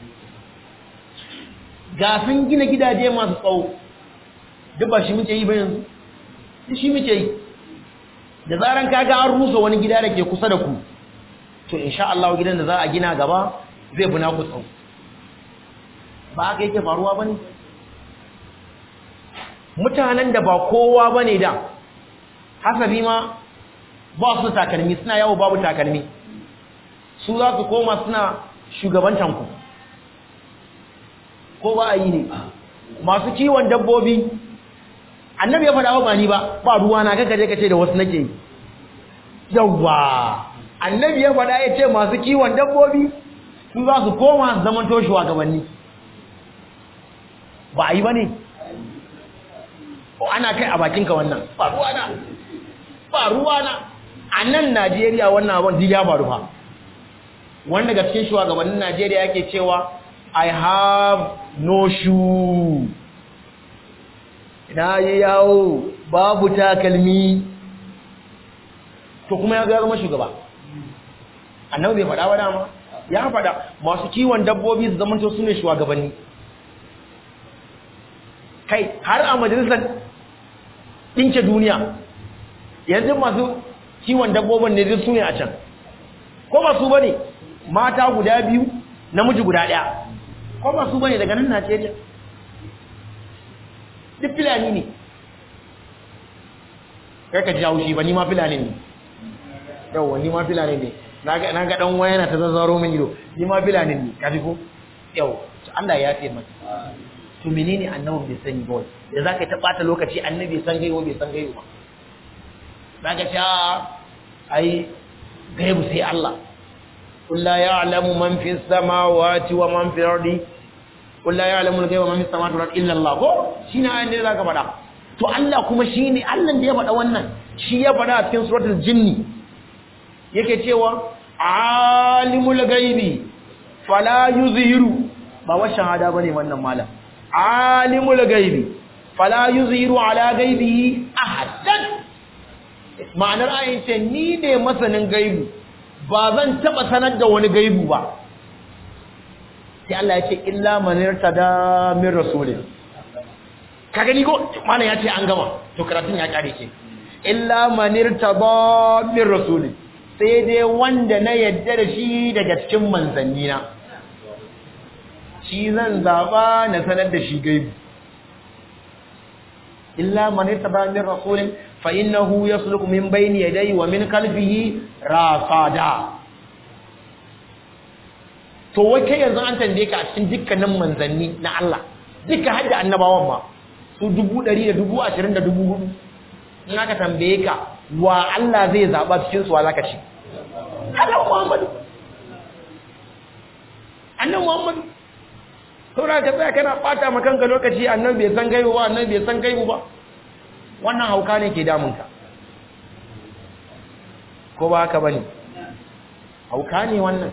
Speaker 1: ga sun gina gidaje masu tsawo duk ba shi muke yi ba yanzu duk shi muke yi da zaran kaga an rusa wani gida da ke kusa da ku to insha Allah gidan da za a gina gaba zai buna ku tsawo ba haka yake faruwa bane mutanen da ba kowa bane da hasabi ma ba su takalmi suna yawo babu takalmi su za su koma suna shugabantan ku ko ba a yi ne masu kiwon dabbobi annabi ya faɗa ba ni ba ba ruwa na kaka je kace da wasu nake yi yawa annabi ya faɗa ya ce masu kiwon dabbobi su za su koma zaman toshuwa gabanni ba a yi ba ne ana kai a bakinka wannan ba ruwa na ba ruwa na a nan Najeriya wannan abin ya faru fa wanda daga cikin shugabannin Najeriya yake cewa I have no shoe na yi yawo babu takalmi to kuma ya ga zama shugaba annabi bai faɗa ba dama ya faɗa masu kiwon dabbobi su zamanto su ne shugabanni kai har a majalisar ɗinke duniya yanzu masu kiwon dabbobin ne duk su ne a can ko ba su bane mata guda biyu namiji guda daya ko ba su bane daga nan Najeriya duk filani ne kai ka jawo shi ba ni ma filani ne yawa ni ma filani ne naga naga dan waya na ta zazzaro min ido ni ma filani ne kaji ko yawa Allah ya yafe mata to menene annabi bai sani ba da zaka ta bata lokaci annabi san gaiwo bai san gaiwo ba zaka ce ai gaibu sai Allah qul la ya'lamu man fis samawati wa man fil ardi qul la ya'lamu al-ghaiba man fis samawati wal ardi illa Allah ko shine ayin da zaka faɗa to Allah kuma shine Allah da ya faɗa wannan shi ya faɗa a cikin suratul jinni yake cewa alimul ghaibi fala yuzhiru ba wa shahada bane wannan malam alimul ghaibi fala yuzhiru ala ghaibihi ahadan ma'anar ayin ce ni ne masanin gaibu ba zan taba sanar da wani gaibu ba sai Allah ya ce illa man irtada min rasulin ka gani ko malam ya ce an gama to karatun ya kare ce illa man irtada min rasulin sai dai wanda na yadda da shi daga cikin manzanni na shi zan zaba na sanar da shi gaibu illa man irtada min rasulin fa innahu yasluku min bayni yadayhi wa min khalfihi rasada to wai kai yanzu an tambaye ka a cikin dukkanin manzanni na Allah duka hadda annabawan ma su dubu ɗari da dubu ashirin da dubu hudu in aka tambaye ka wa Allah zai zaba cikin su wa zaka ci Allah Muhammadu annabi Muhammadu saboda ka tsaya kana bata maka kanka lokaci annabi bai san gaibu ba annabi bai san gaibu ba wannan hauka ne ke damunka ko ba haka bane hauka ne wannan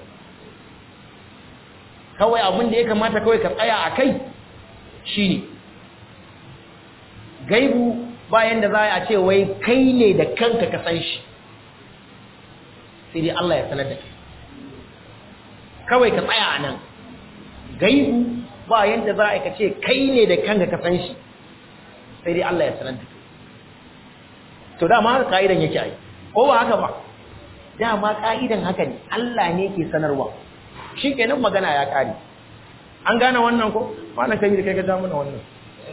Speaker 1: kawai abin da ya kamata kawai ka tsaya a kai shine gaibu bayan da za a ce wai kai ne da kanka ka san shi sai dai Allah ya sanar da kai kawai ka tsaya a nan gaibu bayan da za a ce kai ne da kanka ka san shi sai dai Allah ya sanar da kai to dama haka ka'idan yake ai ko ba haka ba dama ka'idan haka ne Allah ne ke sanarwa shikenan magana ya kare an gane wannan ko wannan kai da kai ga mana wannan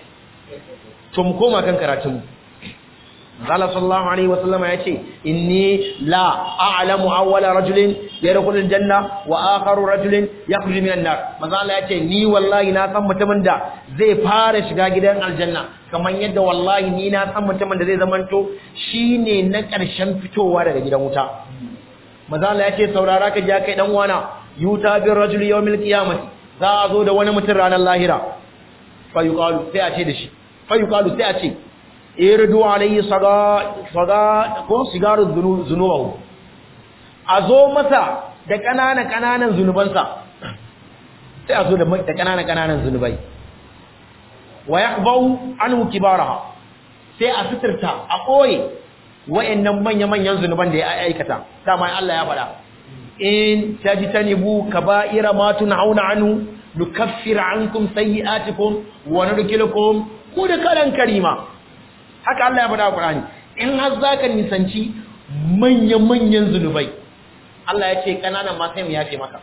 Speaker 1: to mu koma kan karatun mu Allah sallallahu alaihi wasallama yace inni la a'lamu awwala rajulin yadkhulul janna wa akharu rajulin yakhruju minan nar manzo Allah yace ni wallahi na san mutumin da zai fara shiga gidan aljanna kamar yadda wallahi ni na san mutumin da zai zamanto shine na ƙarshen fitowa daga gidan wuta manzo Allah yace saurara ka ja kai dan wana yuta bir rajul yawmil qiyamati za a zo da wani mutum ranar lahira fa yuqalu sai a ce da shi fa yuqalu sai a ce irdu alayhi saga saga ko sigaru zunubahu azo masa da kanana kananan zunubansa sai azo da da kanana kananan zunubai wa yaqbau anhu kibaraha sai a fitirta a koye wayannan manya manyan zunuban da ya aikata dama Allah ya faɗa in tajtanibu kaba'ira ma tunhauna anhu nukaffir ankum sayi'atikum wa nudkhilukum mudkhalan karima haka Allah ya faɗa a Qur'ani in har zaka nisanci manyan-manyan zunubai Allah ya ce kananan ma sai mu yafe maka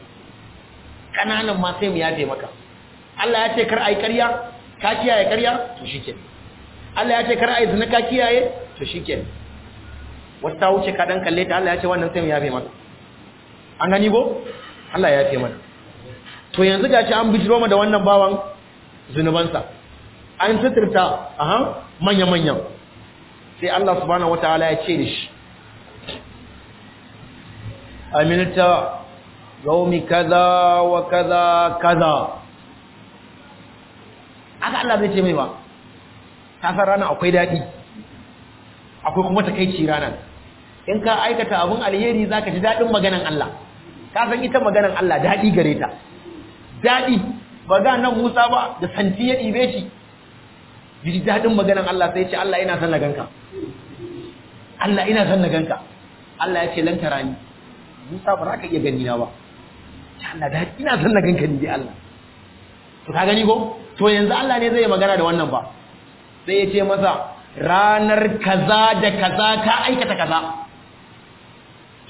Speaker 1: kananan ma sai mu yafe maka Allah ya ce kar ai ƙarya ka kiyaye ƙarya to shike Allah ya ce kar ai zina ka kiyaye to shike wata wuce ka dan kalle ta Allah ya ce wannan sai mu yafe maka an gani go Allah ya yafe mana to yanzu gashi an bijiro mu da wannan bawan zunubansa an fitirta aha manya-manyan sai Allah subhanahu wataala ya ce da shi amilta yaumi kaza wa kaza kaza aka Allah zai ce mai ba ta san rana akwai daɗi akwai kuma takeici rana in ka aikata abun alheri zaka ji daɗin maganan Allah ka san ita maganan Allah daɗi gare ta daɗi ba ga nan Musa ba da santi ya ɗibe shi ji daɗin maganan Allah sai ce Allah ina son na ganka Allah ina son na ganka Allah ya ce lan tarani Musa ba za ka iya gani na ba Allah da ina son na ganka ni dai Allah to ka gani ko to yanzu Allah ne zai magana da wannan ba sai ya ce masa ranar kaza da kaza ka aikata kaza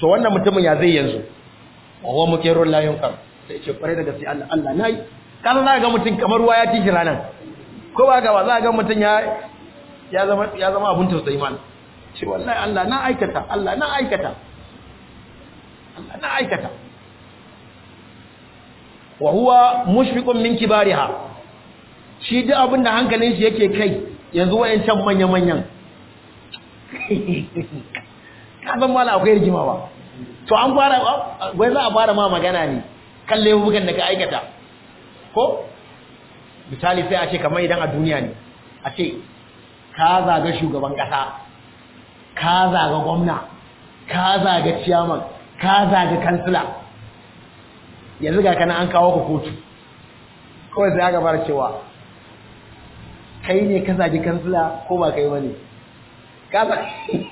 Speaker 1: to wannan mutumin ya zai yanzu wa mukirrul la yunkar sai ce kware da gaske Allah Allah nayi kana za ga mutum kamar ruwa ya tishi ranan ko ba ga ba za ga mutum ya ya zama ya zama abun tausayi man ce wallahi Allah na aikata Allah na aikata Allah na aikata wa huwa mushfiqun min kibariha shi duk abin da hankalin shi yake kai yanzu wayancan manya manyan ka san mala akwai rigima ba to an fara wai za a fara ma magana ne kalle bugan da ka aikata ko misali sai a ce kamar idan a duniya ne a ce ka zaga shugaban kasa ka zaga gwamna ka zaga ciyaman ka zaga kansila yanzu ga kana an kawo ka kotu kawai sai aka fara cewa kai ne ka zagi kansila ko ba kai bane ka za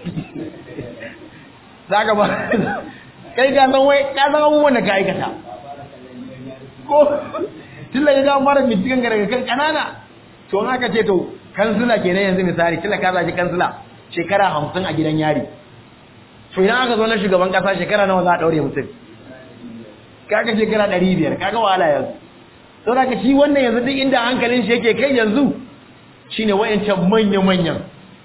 Speaker 1: zaka ba kai ga san wai ka san abubuwan da ka aikata ko tilla ya ga mara mitikan ga daga kan kanana to an aka ce to kansila kenan yanzu misali tilla ka zagi kansila shekara hamsin a gidan yari to idan aka zo na shugaban kasa shekara nawa za a daure mutum kaga shekara ɗari biyar kaga wahala yanzu to da shi wannan yanzu duk inda hankalin shi yake kai yanzu shine wayancan manya manyan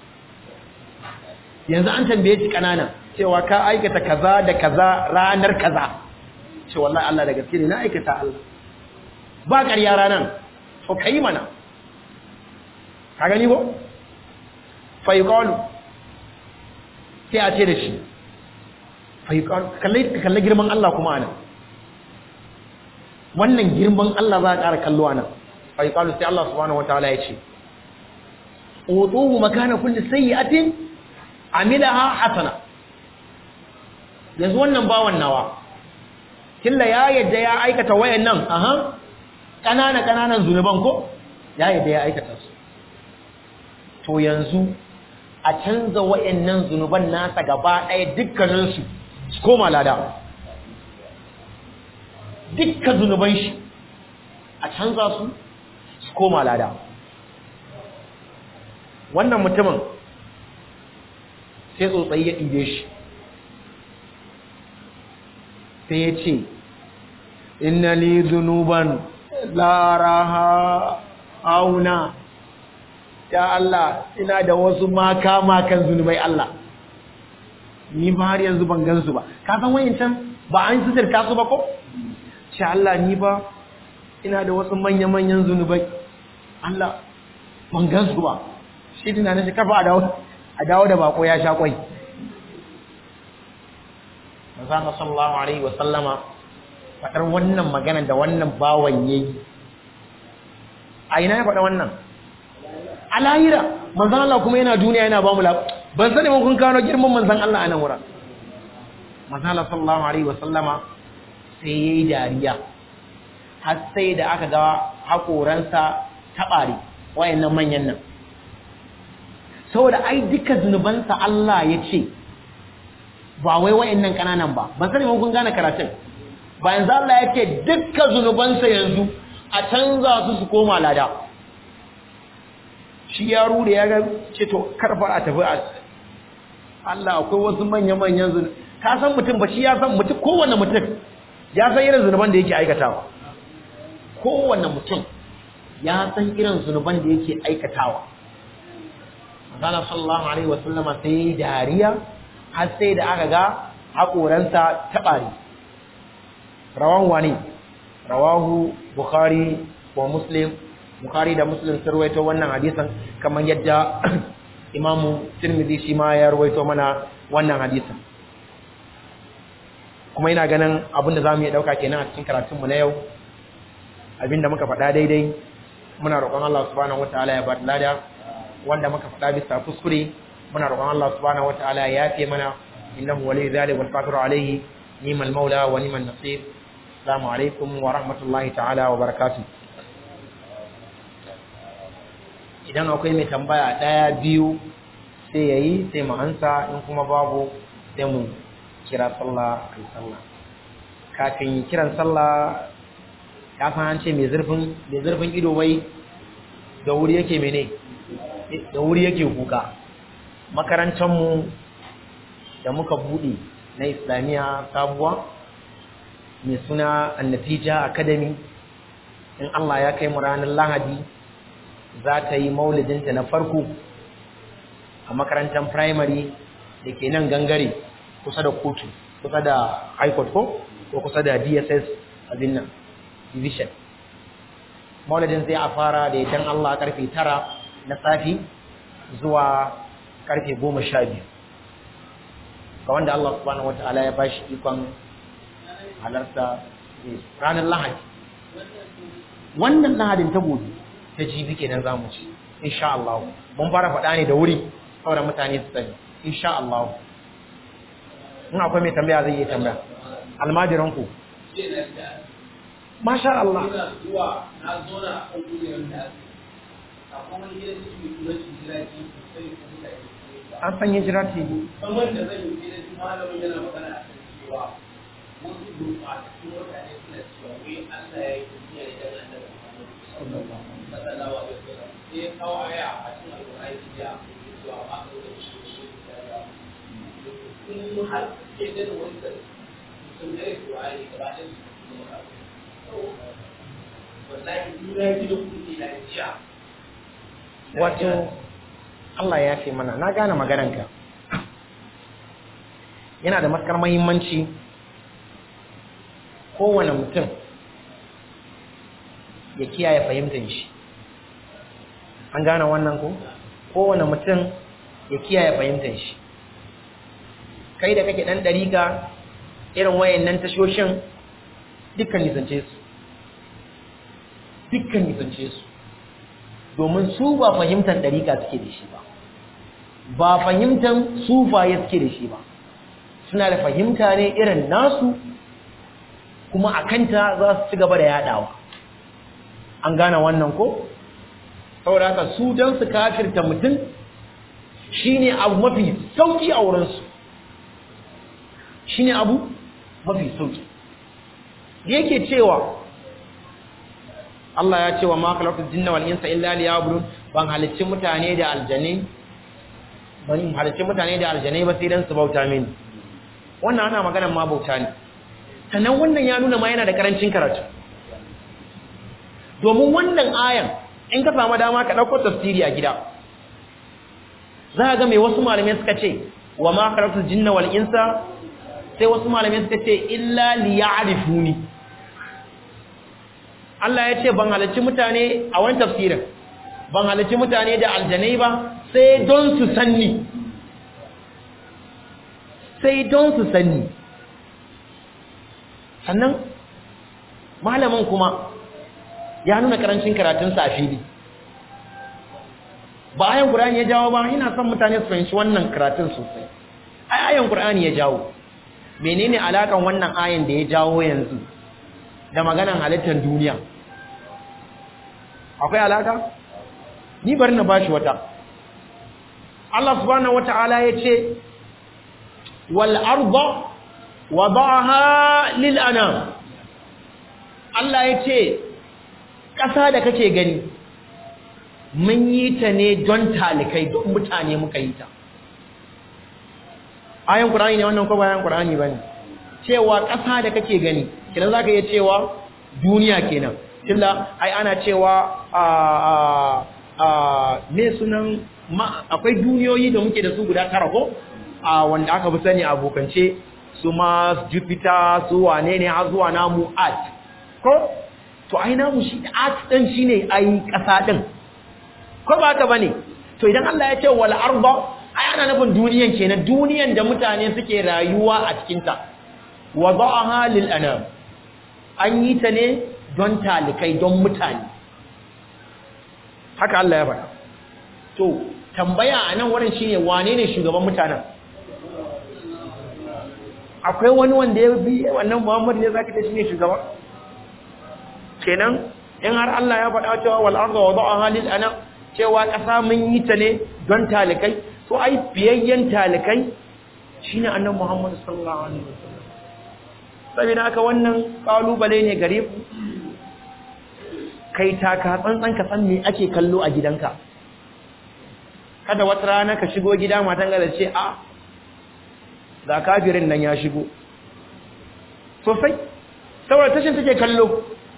Speaker 1: yanzu an tambaye shi kanana cewa ka aikata kaza da kaza ranar kaza ce wallahi Allah da gaske ne na aikata Allah ba ƙarya ranan to kai mana ka gani ko fa yuqalu sai a ce da shi fa yuqalu kalle kalle girman Allah kuma anan wannan girman Allah za a ƙara kallo anan fa yuqalu sai Allah subhanahu wataala ya ce utuhu makana kulli sayyi'atin amilaha hasana yanzu wannan bawan nawa killa ya yadda ya aikata wayannan aha kanana kananan zunuban ko ya yadda ya aikata su to yanzu a canza wayannan zunuban nasa gaba ɗaya dukkanin su su koma lada dukkan zunuban shi a canza su su koma lada wannan mutumin sai tsotsayi ya ɗibe shi sai ya ce inna li zunuban laraha auna ya Allah ina da wasu maka makan zunubai Allah ni ba har yanzu ban gansu ba ka san wayancan ba an sitirta su ba ko sha Allah ni ba ina da wasu manya manyan zunubai Allah ban gansu ba shi tunanin shi kafa a dawo a dawo da bako ya sha kwai manzo sallallahu alaihi wa sallama fadar wannan magana da wannan bawan yayi a ina ya fada wannan a lahira manzo Allah kuma yana duniya yana ba mu ban sani mun kun kawo girman manzon Allah a nan wurin manzo Allah sallallahu alaihi wa sallama sai yayi dariya har sai da aka ga hakoransa tabare wayannan manyan nan saboda ai duka zunubansa Allah ya ce ba wai wayannan kananan ba ban sani mun kun gane karatun ba yanzu Allah ya ce duka zunubansa yanzu a canza su su koma lada shi ya rure ya ga ce to karfa a tafi Allah akwai wasu manyan manyan zunubi ka san mutum ba shi ya san mutum kowanne mutum ya san irin zunuban da yake aikatawa kowanne mutum ya san irin zunuban da yake aikatawa Allah sallallahu alaihi wasallama sai dariya har sai da aka ga hakoransa tabari rawahu wani rawahu bukhari wa muslim bukhari da muslim sun rawaito wannan hadisin kamar yadda imamu tirmidhi shi ma ya rawaito mana wannan hadisin kuma ina ganin abinda zamu iya dauka kenan a cikin karatun mu na yau abinda muka faɗa daidai muna roƙon Allah subhanahu wataala ya bada lada wanda muka faɗa bisa kuskure muna roƙon Allah subhanahu wataala ya yafe mana innahu waliyyu dhalika wal qadiru alayhi ni'mal maula wa ni'man nasir assalamu alaikum wa rahmatullahi ta'ala wa barakatuh idan akwai mai tambaya daya biyu sai yayi sai mu ansa in kuma babu sai mu kira sallah ai sallah kafin kiran sallah ka san an ce mai zurfin mai zurfin ido wai da wuri yake mene da wuri yake kuka makarantar mu da muka bude na islamiyya sabuwa mai suna An-Natija Academy. In Allah ya kai mu ranar Lahadi za ta yi maulidinta na farko a makarantar primary da ke nan gangare kusa da kotu, kusa da high court ko ko kusa da D S S abin nan division. Maulidin zai a fara da idan Allah karfe tara na safi zuwa karfe goma sha biyu ga wanda Allah subhanahu wataala ya bashi ikon halarta ranar Lahadi. Wannan Lahadin ta gobe ta jibi kenan zamu ci insha Allah. Mun fara faɗa ne da wuri saboda mutane su sani insha Allah. In akwai mai tambaya zai yi tambaya. Almajiran ku masha Allah. An san hijira T V.
Speaker 2: Kamar da zan yi gidan malamin yana magana a kan cewa wasu gurɓatattun mutane suna cewa wai Allah ya yi duniya idan an daga sallallahu alaihi wasallam sai ya kawo aya a cikin alƙur'ani ya cewa ba ka da shi kun har ke da wanda sun da alƙur'ani gaba ɗaya su kuma wallahi duniya gidan kuɗi na jiya.
Speaker 1: Wato Allah ya fi mana, na gane maganarka. Yana da matukar muhimmanci kowane mutum ya kiyaye fahimtar shi. An gane wannan ko? Kowane mutum ya kiyaye fahimtar shi. Kai da kake dan dariƙa irin wayannan tashoshin dukkan nisance su. Dukkan nisance su. Domin su ba fahimtar dariƙa suke da shi ba. Ba fahimtar sufaye suke da shi ba. Suna da fahimta ne irin nasu kuma a kanta za su ci gaba da yadawa. An gane wannan ko? Saboda haka su don su kafirta mutum shine abu mafi sauki a wurinsu. Shine abu mafi sauki. Yake cewa Allah ya ce wa ma khalaqtul jinna wal insa illa liya'budun, ban halicci mutane da aljanai ban halicci mutane da aljanai ba sai dan su bauta mini. Wannan ana maganar ma bauta ne. Sannan wannan ya nuna ma yana da karancin karatu. Domin wannan ayan in ka samu dama ka dauko tafsiri a gida, za ga mai wasu malamai suka ce wa ma khalaqtul jinna wal insa, sai wasu malamai suka ce illa liya'rifuni. Allah ya ce ban halarci mutane a wani tafsirin, ban halarci mutane da aljanai ba sai don su sanni, sai don su sanni. Sannan malamin kuma ya nuna karancin karatunsa a fili. Ba ayan Qur'ani ya jawo ba, ina son mutane su fahimci wannan karatun sosai. Ai ayan Qur'ani ya jawo. Menene alakan wannan ayan da ya jawo yanzu da maganan halittar duniya? Akwai alaka? Ni bari na bashi wata. Allah subhanahu wata'ala ya ce wal arda wada'aha lil anam. Allah ya ce ƙasa da kake gani mun yi ta ne don talikai, don mutane muka yi ta. Ayan Qur'ani ne wannan ko ba ayan Qur'ani bane? Cewa ƙasa da kake gani, kidan zaka iya cewa duniya kenan. Tilla ai ana cewa a a a me sunan akwai duniyoyi da muke da su guda tara ko a wanda aka fi sani abokance su Mars, Jupiter, su wane ne har zuwa namu Earth ko to ai namu shi Earth din shine ai ƙasa din ko ba ta bane? To idan Allah ya ce wal arda ai ana nufin duniyan kenan, duniyan da mutane suke rayuwa a cikin ta. Wada'aha lil anam, an yi ta ne don talikai, don mutane. Haka Allah ya faɗa. To tambaya a nan wurin shine wane ne shugaban mutanen? Akwai wani wanda ya bi wannan Muhammad ne zaka ce shine shugaba? Kenan in har Allah ya faɗa cewa wal arda wada'aha lil anam, cewa ƙasa mun yi ta ne don talikai, to ai biyayyen talikai shine annabi Muhammad sallallahu alaihi wasallam. Saboda haka wannan kalubale ne gare ku, kai taka tsantsan ka san me ake kallo a gidanka. Kada wata rana ka shigo gida matan ga ce a ga kafirin nan ya shigo sosai saboda tashin take kallo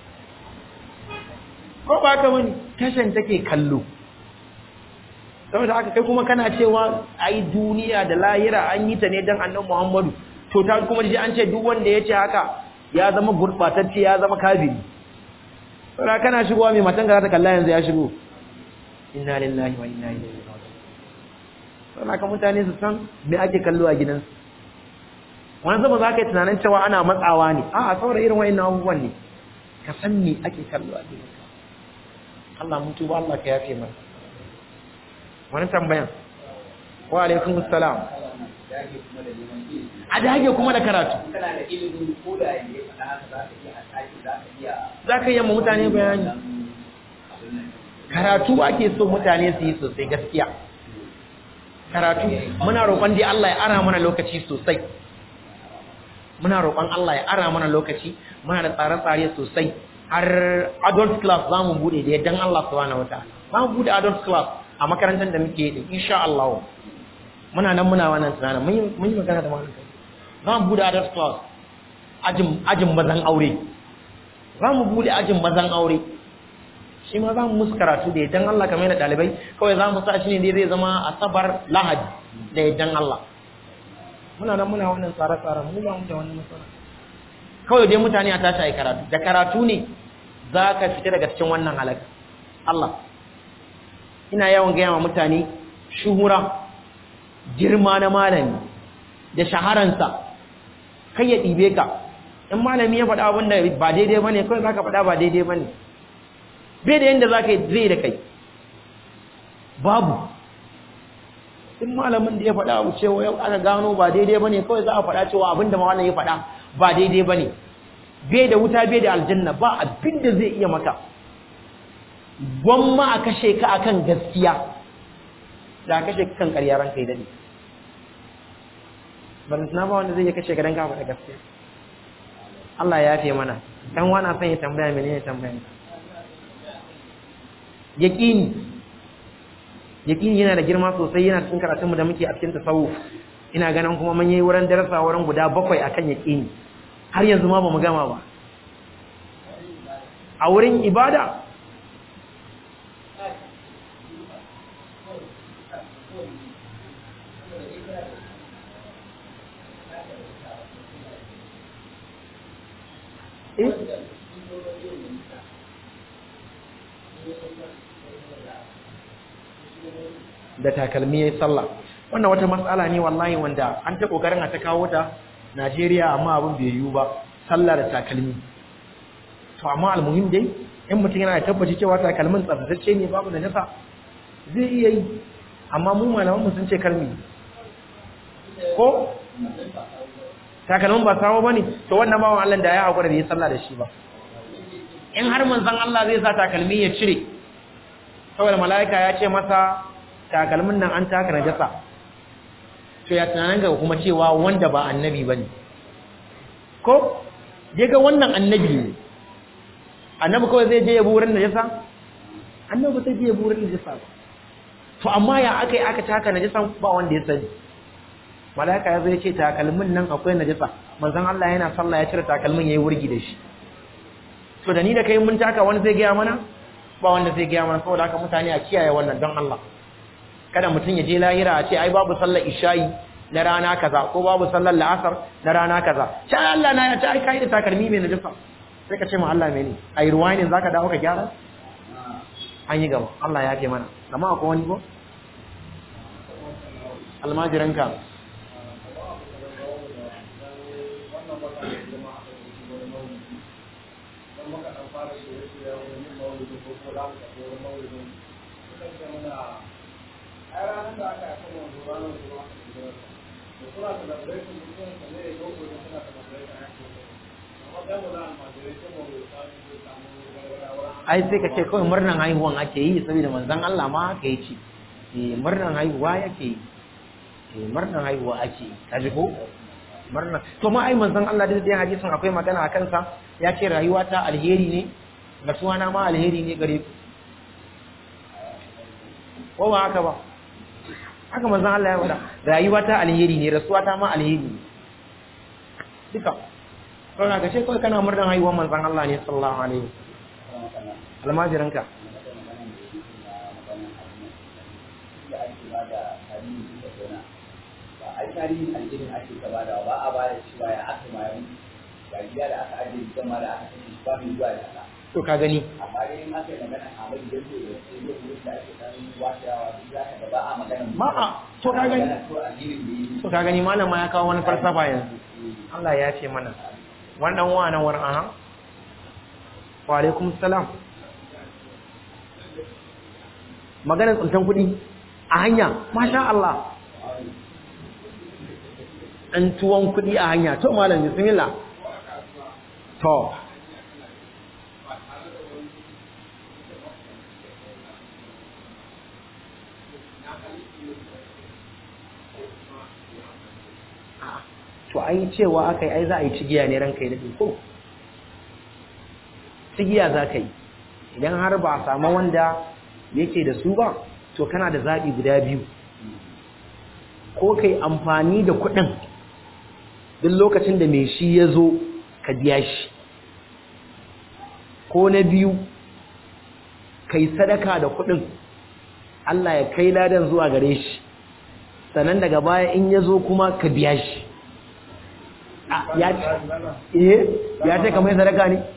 Speaker 1: ko ba ka wani tashin take kallo saboda haka kai kuma kana cewa ai duniya da lahira an yi ta ne dan annabi Muhammadu to ta kuma ji an ce duk wanda ya ce haka ya zama gurbatacce ya zama kafiri saboda kana shigowa mai matan ga ta kalla yanzu ya shigo inna lillahi wa inna ilaihi raji'un saboda haka mutane su san me ake kallo a gidansu wani zama za ka yi tunanin cewa ana matsawa ne a saboda irin wa'in abubuwan ne ka san me ake kallo a gidanka Allah mun tuba Allah ka yafe mana wani tambayan wa alaikum assalam a dage kuma da karatu
Speaker 2: kana da ilimin ko da ya faɗa haka za ka iya hataki za ka iya
Speaker 1: za ka yi ma mutane bayani karatu ake so mutane su yi sosai gaskiya karatu muna roƙon dai Allah ya ara mana lokaci sosai muna roƙon Allah ya ara mana lokaci muna da tsare-tsare sosai har adult class za mu bude da yaddan Allah subhanahu wataala za mu bude adult class a makarantar da muke yi insha Allah muna nan muna wannan tunanin mun yi magana da malamin za mu bude adult class ajin ajin mazan aure za mu bude ajin mazan aure shi ma za mu musu karatu da yaddan Allah kamar da dalibai kawai za mu sa shi ne zai zama asabar lahadi da yaddan Allah muna nan muna wannan tsare-tsaren mu ba mu da wani matsala kawai dai mutane a tashi a yi karatu da karatu ne za ka fita daga cikin wannan halaka Allah ina yawan gaya wa mutane shuhura girma na malami da shaharansa kai ya ɗibe ka in malami ya faɗa abin da ba daidai ba ne kawai za ka faɗa ba daidai ba ne bai da yadda za ka yi zai da kai babu in malamin da ya faɗa abu cewa yau aka gano ba daidai bane kawai za a faɗa cewa abin da malamin ya faɗa ba daidai bane bai da wuta bai da aljanna ba abin da zai iya maka gwamma a kashe ka akan gaskiya da kashe ka kan ƙarya ranka ya dade ban na ba wanda zai iya kashe ka dan ka faɗa gaskiya Allah ya yafe mana dan wani san ya tambaya menene tambayan yaqini yaqini yana da girma sosai yana cikin karatunmu da muke a cikin tasawuf ina ganin kuma mun yi wurin darasa wurin guda bakwai akan yaqini har yanzu ma bamu gama ba a wurin ibada eh da takalmi yayin sallah wannan wata matsala ne wallahi wanda an ta kokarin a ta kawo ta Najeriya amma abin bai yiwu ba sallah da takalmi to amma almuhim dai in mutum yana da tabbaci cewa takalmin tsaftatacce ne babu da nasa zai iya yi amma mu malaman mu sun ce karmi ko takalmin ba sawo bane to wannan bawan Allah da ya hakura da yi sallah da shi ba in har manzon Allah zai sa takalmi ya cire saboda malaika ya ce masa takalmin nan an taka najasa to ya tunanin ga kuma cewa wanda ba annabi bane ko je ga wannan annabi ne annabi kawai zai je ya burin najasa annabi sai je ya burin najasa to amma ya akai aka taka najasa ba wanda ya sani malaika ya zo ya ce takalmin nan akwai najasa manzon Allah yana sallah ya cire takalmin yayi wurgi da shi to da ni da kai mun taka wani zai ga mana ba wanda zai ga mana saboda haka mutane a kiyaye wannan don Allah kada mutum ya je lahira a ce ai babu sallar isha'i na rana kaza ko babu sallar la'asar na rana kaza sai Allah na ya ce ai kai da takalmi mai najasa sai ka ce ma Allah mene ai ruwani zaka dawo ka gyara an yi gaba Allah ya ce mana amma akwai wani ko almajiranka ai sai ka ce kawai murnan haihuwan ake yi saboda manzon Allah ma aka yi ci eh murnan haihuwa yake eh murnan haihuwa ake kaji ko murnan to ma ai manzon Allah da dai hadisin akwai magana akan sa ya ce rayuwa ta alheri ne ga suwana ma alheri ne gare ku ko ba haka ba haka manzon Allah ya faɗa rayuwa ta alheri ne rasuwa ta ma alheri ne duka kana ka ce kai kana murdan haihuwar manzon Allah ne sallallahu alaihi wasallam almajiranka
Speaker 2: ai tarihin aljihin ake gaba da ba a bada cewa ya aka ma yau ga gida da aka ajiye zama da aka kashe shi ba mai zuwa da aka
Speaker 1: to ka gani
Speaker 2: amma dai in aka yi magana a mai gidan da ya ce yau wurin da ake tsarin wasawa duk za ka ga ba a magana
Speaker 1: ma a to ka gani to ka gani malama ya kawo wani falsafa yanzu Allah ya ce mana wannan wa nan wurin aha wa alaikum salam magana tsuntan kuɗi a hanya masha Allah an tuwon kuɗi a hanya to malam bismillah to to ai cewa akai ai za a yi cigiya ne ranka yi dade ko cigiya za ka yi idan har ba a samu wanda yake da su ba to kana da zaɓi guda biyu ko kai amfani da kuɗin duk lokacin da mai shi ya zo ka biya shi ko na biyu kai sadaka da kuɗin Allah ya kai ladan zuwa gare shi sannan daga baya in ya zo kuma ka biya shi ya ce kamar sadaka ne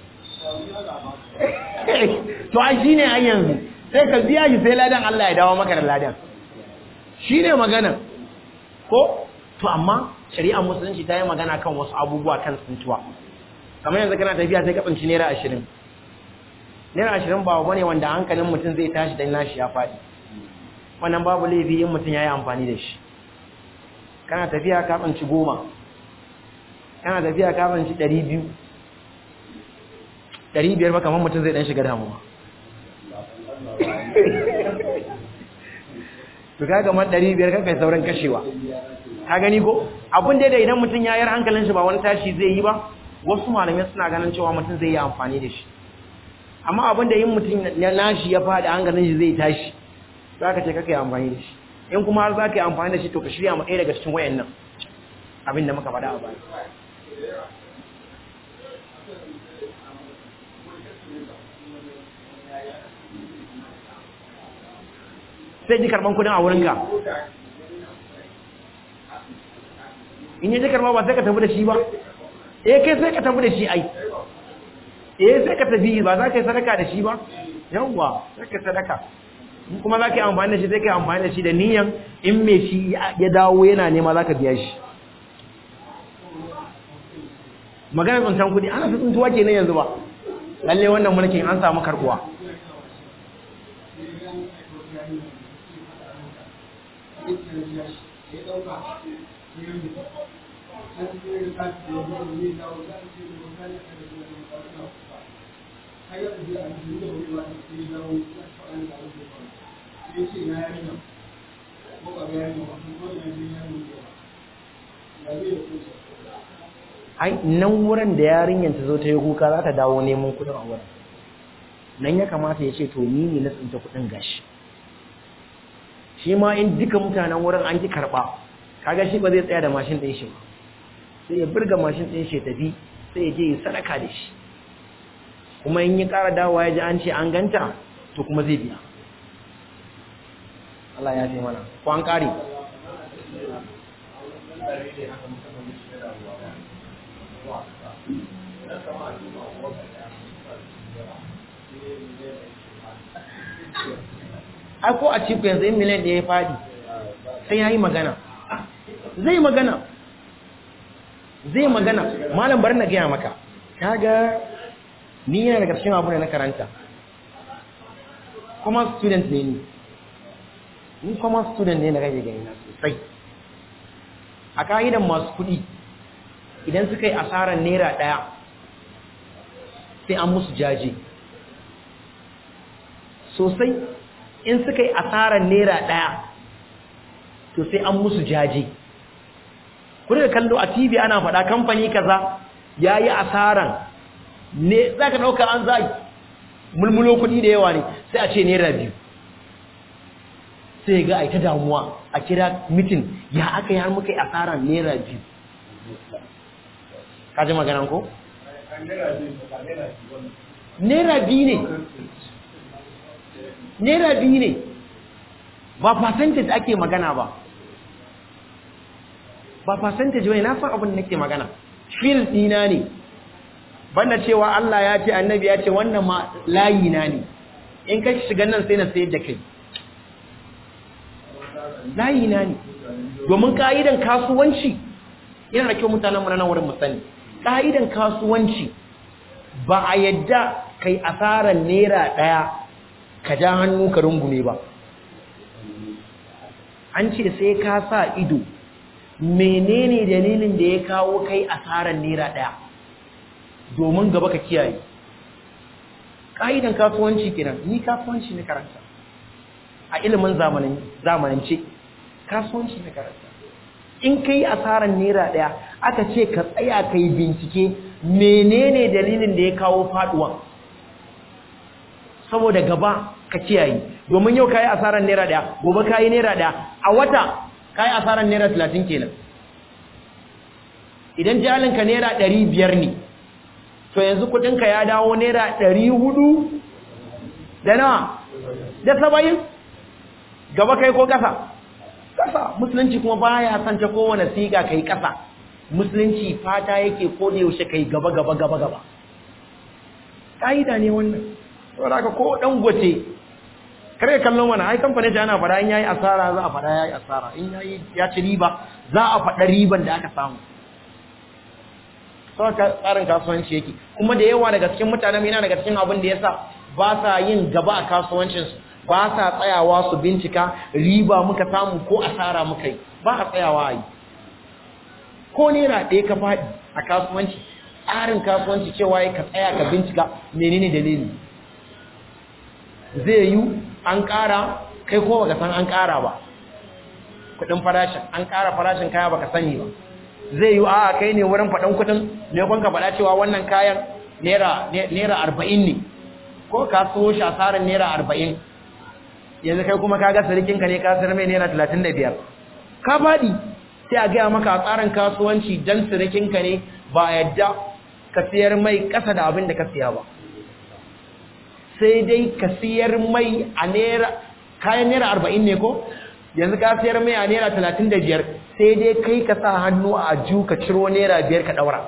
Speaker 1: to a shi ne an yanzu sai ka biya shi sai ladan Allah ya dawo maka da ladan shi ne magana ko to amma shari'ar musulunci ta yi magana kan wasu abubuwa kan tsintuwa kamar yanzu kana tafiya sai ka tsinci naira ashirin naira ashirin ba bane wanda hankalin mutum zai tashi dan nashi ya faɗi wannan babu laifi in mutum ya yi amfani da shi kana tafiya ka tsinci goma kana tafiya ka tsinci ɗari biyu ɗari biyar ba kamar mutum zai ɗan shiga damuwa to ka kamar ɗari biyar kan kai sauran kashewa ka gani ko abin da idan mutum ya yar hankalin shi ba wani tashi zai yi ba wasu malamai suna ganin cewa mutum zai yi amfani da shi amma abin da yin mutum ya nashi ya faɗi hankalin shi zai tashi za ka ce kaka yi amfani da shi in kuma har za ka yi amfani da shi to ka shirya ma ɗaya daga cikin wayan nan abin da muka faɗa a baya sai ji karɓan kudin a wurinka in yi ji karɓa ba sai ka tafi da shi ba eh kai sai ka tafi da shi ai eh sai ka tafi ba za ka yi sadaka da shi ba yawwa sai ka sadaka kuma za ka yi amfani da shi sai ka yi amfani da shi da niyan in mai shi ya dawo yana nema za ka biya shi maganar tsuntan kudi ana fi tsuntuwa ke nan yanzu ba lalle wannan mulkin an samu karbuwa ai nan wurin da yarinyar ta zo ta yi kuka za ta dawo neman kudin a wurin nan ya kamata ya ce to ni ne na tsinta kudin gashi shi ma in duka mutanen wurin an ki karba kaga shi ba zai tsaya da mashin ɗin shi ba sai ya burga mashin ɗin shi tafi sai ya je ya sadaka da shi kuma in ya ƙara dawowa ya ji an ce an ganta to kuma zai biya Allah ya ce mana ko an ƙare ai ko a cikin yanzu in miliyan da ya faɗi sai ya yi magana zai magana zai magana malam bari na gaya maka kaga ni yana daga cikin abu da na karanta kuma student ne ni ni kuma student ne na kake gani na sosai a ka'idan masu kuɗi idan suka yi asarar naira ɗaya sai an musu jaje sosai in suka yi asarar naira ɗaya to sai an musu jaje ku da kallo a T V ana faɗa kamfani kaza ya yi asaran ne za ka ɗauka an za mulmulo kuɗi da yawa ne sai a ce naira biyu sai ga ai ta damuwa a kira mitin ya aka yi har muka yi asara naira biyu ka ji maganan ko naira biyu ne naira biyu ne ba percentage ake magana ba ba percentage wai na san abin da nake magana fil dina ne banda cewa Allah ya ce annabi ya ce wannan ma layi na ne in ka shiga nan sai na sayar da kai layi na ne domin ka'idan kasuwanci yana da kyau mutanen mu na nan wurin mu sani ka'idan kasuwanci ba a yadda kai asarar naira daya ka ja hannu ka rungume ba an ce sai ka sa ido menene dalilin da ya kawo kai asarar naira daya domin gaba ka kiyaye ka'idan kasuwanci kenan ni kasuwanci ne karanta a ilimin zamanin zamanance kasuwanci ne karanta in kai asarar naira daya aka ce ka tsaya kai bincike menene dalilin da ya kawo faduwa saboda gaba ka kiyaye domin yau kai asarar naira daya gobe kai naira daya a wata kai asarar naira talatin kenan idan jalinka naira ɗari biyar ne to yanzu kudinka ya dawo naira ɗari hudu da nawa da saba'in gaba kai ko kasa kasa musulunci kuma baya san ta kowane siga kai kasa musulunci fata yake ko da yaushe kai gaba gaba gaba gaba kaida ne wannan saboda haka ko dan gote kare kallon wani ai kamfanin da ana fada in yayi asara za a fada yayi asara in yayi ya ci riba za a fada riban da aka samu saboda tsarin kasuwanci yake kuma da yawa daga cikin mutanen yana daga cikin abin da yasa ba sa yin gaba a kasuwancinsu ba sa tsayawa su bincika riba muka samu ko asara muka yi ba a tsayawa a yi ko naira ɗaya ka faɗi a kasuwanci tsarin kasuwanci cewa ya ka tsaya ka bincika menene dalili zai yi an ƙara kai ko baka san an ƙara ba kuɗin farashin an ƙara farashin kaya baka sani ba zai yi a kai ne wurin faɗin kuɗin ne kun ka faɗa cewa wannan kayan naira arba'in ne ko ka so shi asarar naira arba'in yanzu kai kuma kaga sarikinka ne ka sayar mai naira talatin da biyar ka faɗi sai a gaya maka a tsarin kasuwanci dan sarikinka ne ba yadda ka sayar mai ƙasa da abin da ka siya ba sai dai ka sayar mai a naira kayan naira arba'in ne ko yanzu ka sayar mai a naira talatin da biyar sai dai kai ka sa hannu a aju ka ciro naira biyar ka ɗaura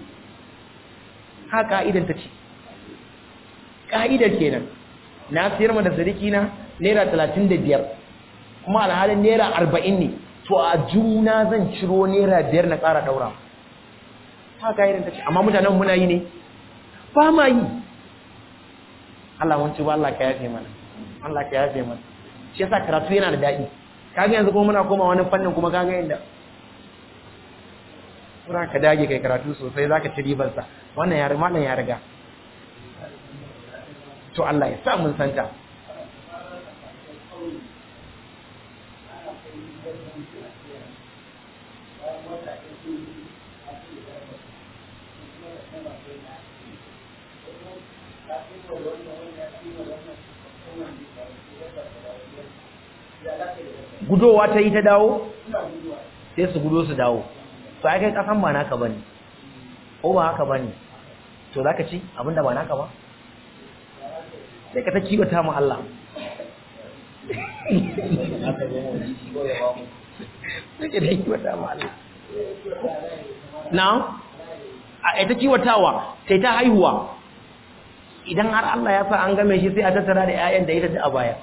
Speaker 1: haka ka'idan ta ce ka'idar kenan na sayar ma da sarikina naira talatin da biyar kuma alhalin naira arba'in ne to a juna zan ciro naira biyar na ƙara ɗaura haka irin ta ce amma mutanen muna yi ne ba ma yi Allah wanci ba Allah ka yafe mana Allah ka yafe mana shi yasa karatu yana da daɗi kaga yanzu kuma muna koma wani fannin kuma kaga yanda kuma ka dage kai karatu sosai zaka ci ribar sa wannan ya riga ya riga to Allah ya sa mun santa gudowa ta yi ta dawo sai su gudo su dawo to ai kai kasan ba naka bane ko ba haka bane to zaka ci abinda ba naka ba sai ka ta kiwata mu Allah sai ka ta kiwata mu Allah now a ita kiwatawa sai ta haihuwa idan har Allah ya sa an game shi sai a tattara da ƴaƴan da ita da a baya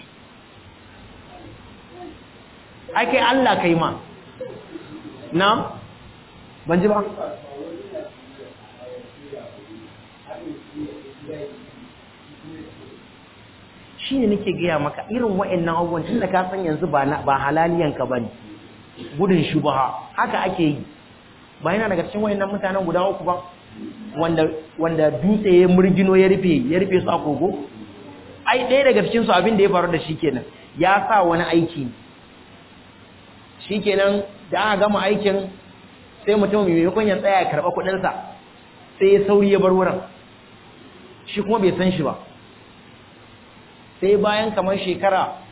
Speaker 1: ai kai Allah kai ma na ban ji ba shi ne nake gaya maka irin wa'annan abubuwan tun da ka san yanzu ba halaliyanka ba ne gudun shubaha haka ake yi ba yana daga cikin wa'annan mutanen guda uku ba wanda wanda dutse ya murgino ya rufe ya rufe su a kogo ai ɗaya daga cikin su abin da ya faru da shi kenan ya sa wani aiki shikenan da aka gama aikin sai mutum maimakon ya tsaya ya karɓa kuɗinsa sai ya sauri ya bar wurin shi kuma bai san shi ba sai bayan kamar shekara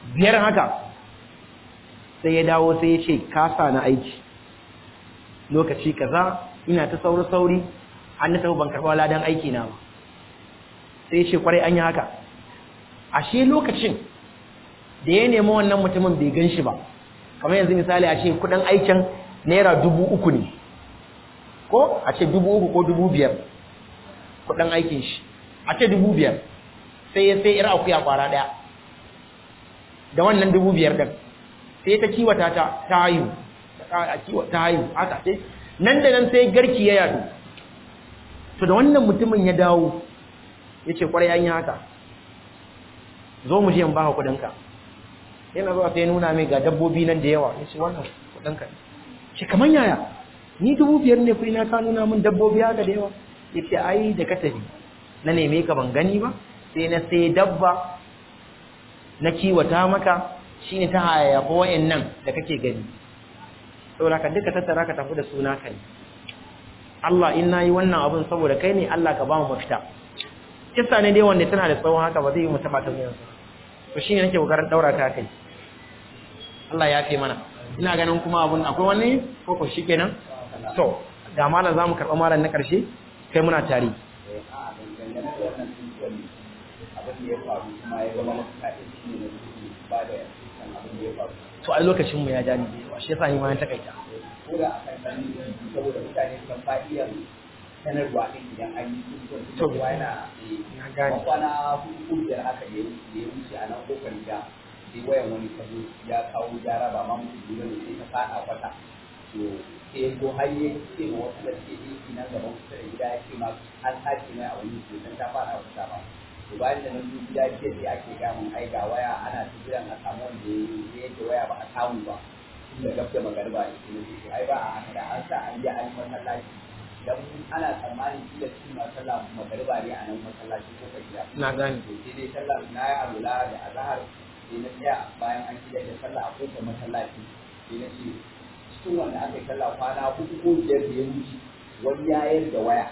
Speaker 1: biyar haka sai ya dawo sai ya ce ka sa na aiki lokaci kaza ina ta sauri sauri an tafi ban karɓa ladan aiki na ba sai ya ce kwarai an yi haka ashe lokacin da ya nemi wannan mutumin bai gan shi ba kamar yanzu misali a ce kudin aikin naira dubu uku ne ko a ce dubu uku ko dubu biyar kudin aikin shi a ce dubu biyar sai ya sai ira akuya kwara daya da wannan dubu biyar din sai ta kiwata ta ta hayu a kiwata ta hayu haka sai nan da nan sai garki ya yadu to da wannan mutumin ya dawo ya ce kwarai an yi haka zo mu je in baka kudinka yana zuwa sai nuna mai ga dabbobi nan da yawa ya ce wannan kudinka ce kaman yaya ni dubu biyar ne kuɗi na ka nuna min dabbobi haka da yawa ya ce ai da ka tafi na neme ka ban gani ba sai na sai dabba na kiwata maka shine ta hayayyafa wayannan da kake gani saboda ka duka tattara ka tafi da suna kai Allah in nayi wannan abun saboda kai ne Allah ka ba mu mafita kissa ne dai wanda tana da tsawon haka ba zai yi mu taba ta yanzu to shine nake kokarin daura ta kai Allah ya fi mana ina ganin kuma abun akwai wani ko ko shikenan to ga malam zamu karba malam na karshe kai muna tare to a lokacin mu ya jani da shi yasa ni ma ta kaita
Speaker 2: ko da akan sani saboda mutane kan fadiya sanarwa din idan an yi to yana
Speaker 1: na gani
Speaker 2: kwana hudu da aka yi ya wuce a nan kofar gida sai wayan wani kazo ya kawo gyara ba ma mutum ne sai ta fada kwata to sai ko haye sai ma wasu da ke yi nan gaban kusa da gida ya ce ma an sace mai a wani to dan ta fada kwata ba to bayan da nan gida ce da ake ga mun ai ga waya ana tsiran a samu wanda ya yake waya ba a samu ba da gabda magariba ne ai ba a haka da an sa an yi an masallaci dan ana tsammanin kila cikin sallah magariba ne a nan masallaci ko gida
Speaker 1: na gani
Speaker 2: to sai dai sallah na ya alula da azhar sai na tsaya bayan an kida da sallah a kofar masallaci sai na ce cikin wanda aka yi sallah kwana hudu ko biyar da ya wuce wani ya yar da waya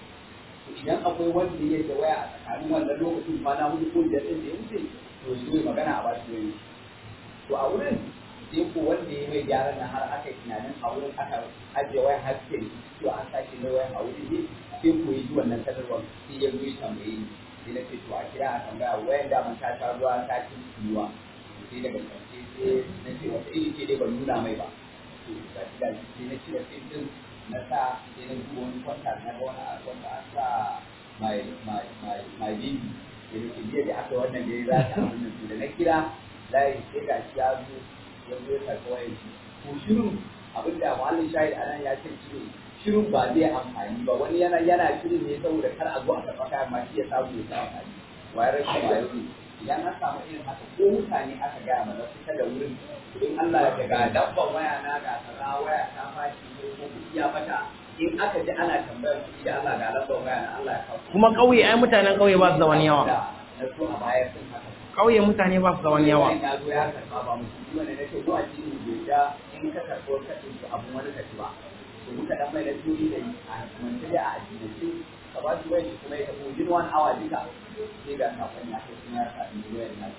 Speaker 2: idan akwai wanda ya yar da waya a tsakanin wannan lokacin kwana hudu ko biyar din da ya wuce to shi magana a ba shi wani to a wurin sai ko wanda ya mai gyaran nan har aka yi tunanin a wurin aka ajiye wayan haske to an sake mai wayan a wurin ne sai ko yi wannan sanarwar sai ya zo ya tambaye ni sai na ce to a kira a tambaya wayan da man ta sha ruwa ta ci ruwa sai daga ƙarshe sai na ce wata iri ce dai ban nuna mai ba to ga shi da shi sai na cire sai din na sa sai na duba wani kwanta na ga wani a kwanta an sa my my my my baby sai na ce jiya da aka wannan da ya za ta abin nan da na kira layi sai ga shi ya zo yanzu ya karɓi wayan shi ko shirin abin da muhallin shahid anan ya ce shi shirin ba zai amfani ba wani yana yana shirin ne saboda kar a zo a karɓa kayan ma shi ya samu ya sa amfani wayar rashin wayo ne idan an samu irin haka ko mutane aka gaya mana su da wurin in Allah ya ga dabban waya na ga kaza waya ta fashi ko ko ya mata in aka ji ana tambayar kuɗi da Allah ga dabban waya na Allah ya kawo
Speaker 1: kuma kauye ai mutanen kauye ba su da wani yawa
Speaker 2: na so a bayar sun haka
Speaker 1: kauye mutane ba su da wani yawa
Speaker 2: ya zo ya karɓa ba mutum wanda nake zuwa cikin goja in ka karɓo ka ɗauki abun wani ka ci ba to muka dan mai da turi da a mantali a addinance ka ba shi wani kuma ya tafi jin one hour duka sai ga kafin ya kai kuma ya sami wayar nan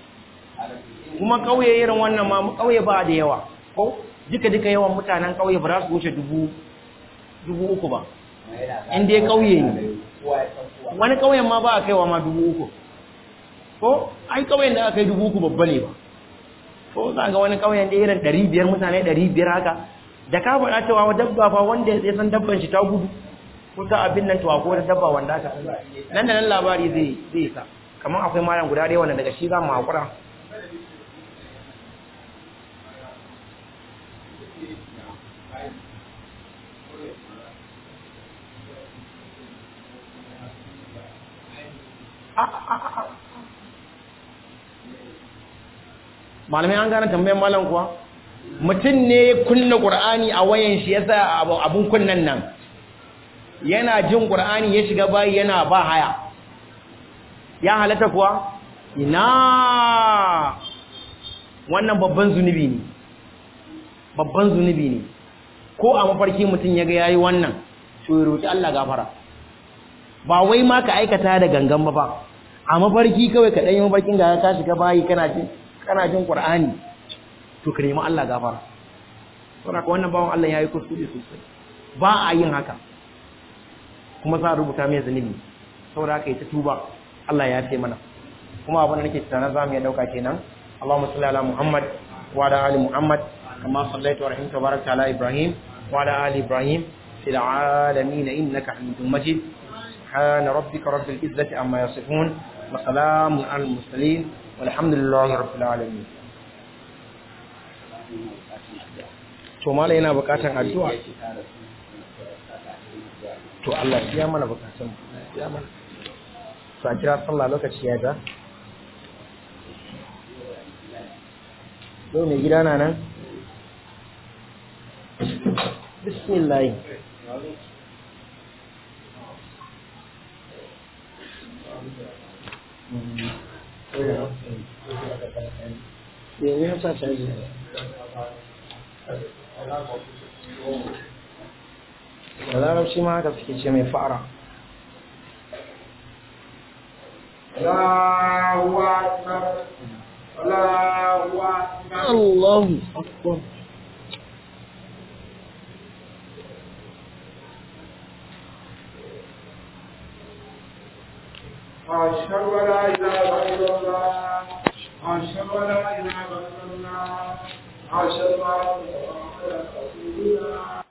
Speaker 1: kuma kauye irin wannan ma kauye ba da yawa ko duka duka yawan mutanen kauye ba za su wuce dubu dubu uku ba in dai kauye ne wani kauyen ma ba a kaiwa ma dubu uku ko ai kauyen da aka yi dubu uku babba ne ba ko za ga wani kauyen da irin ɗari biyar mutane ɗari biyar haka da ka faɗa cewa dabba fa wanda ya san dabban shi ta gudu ko ta abin nan to akwai wata dabba wanda aka nan da nan labari zai zai sa kamar akwai malam guda ɗaya wanda daga shi za mu hakura malamai an gane tambayan malam kuwa mutum ne ya kunna qur'ani a wayan shi yasa abun kunnan nan yana jin qur'ani ya shiga bayi yana ba haya ya halatta kuwa ina wannan babban zunubi ne babban zunubi ne ko a mafarki mutum ya ga yayi wannan to ya roki Allah gafara ba wai ma ka aikata da gangan ba ba a mafarki kawai ka dan yi mafarkin ga ka shiga bayi kana ji kana jin Qur'ani to ka nemi Allah gafara saboda ka wannan bawon Allah yayi kuskure sosai ba a yin haka kuma za a rubuta mai zunubi saboda haka yi ta tuba Allah ya ce mana kuma abin da nake tunanin zamu ya dauka kenan Allahumma salli ala Muhammad wa ala ali Muhammad kama sallaita wa rahimta barakta ala Ibrahim wa ala ali Ibrahim fil alamin innaka Hamidum Majid subhana rabbika rabbil izzati amma yasifun wa salamun alal mursalin walhamdulillahi rabbil alamin. To malai yana bukatan addu'a to Allah ya mana bukatun ya mana to a kira sallah lokaci ya ga yau mai gida na nan bismillah yanzu ya sa caji da larabci ma haka suke ce mai fara Allahu Akbar Allahu Akbar Allahu Akbar أشهد أن لا إله إلا الله أشهد أن لا إله إلا الله أشهد أن محمدا رسول الله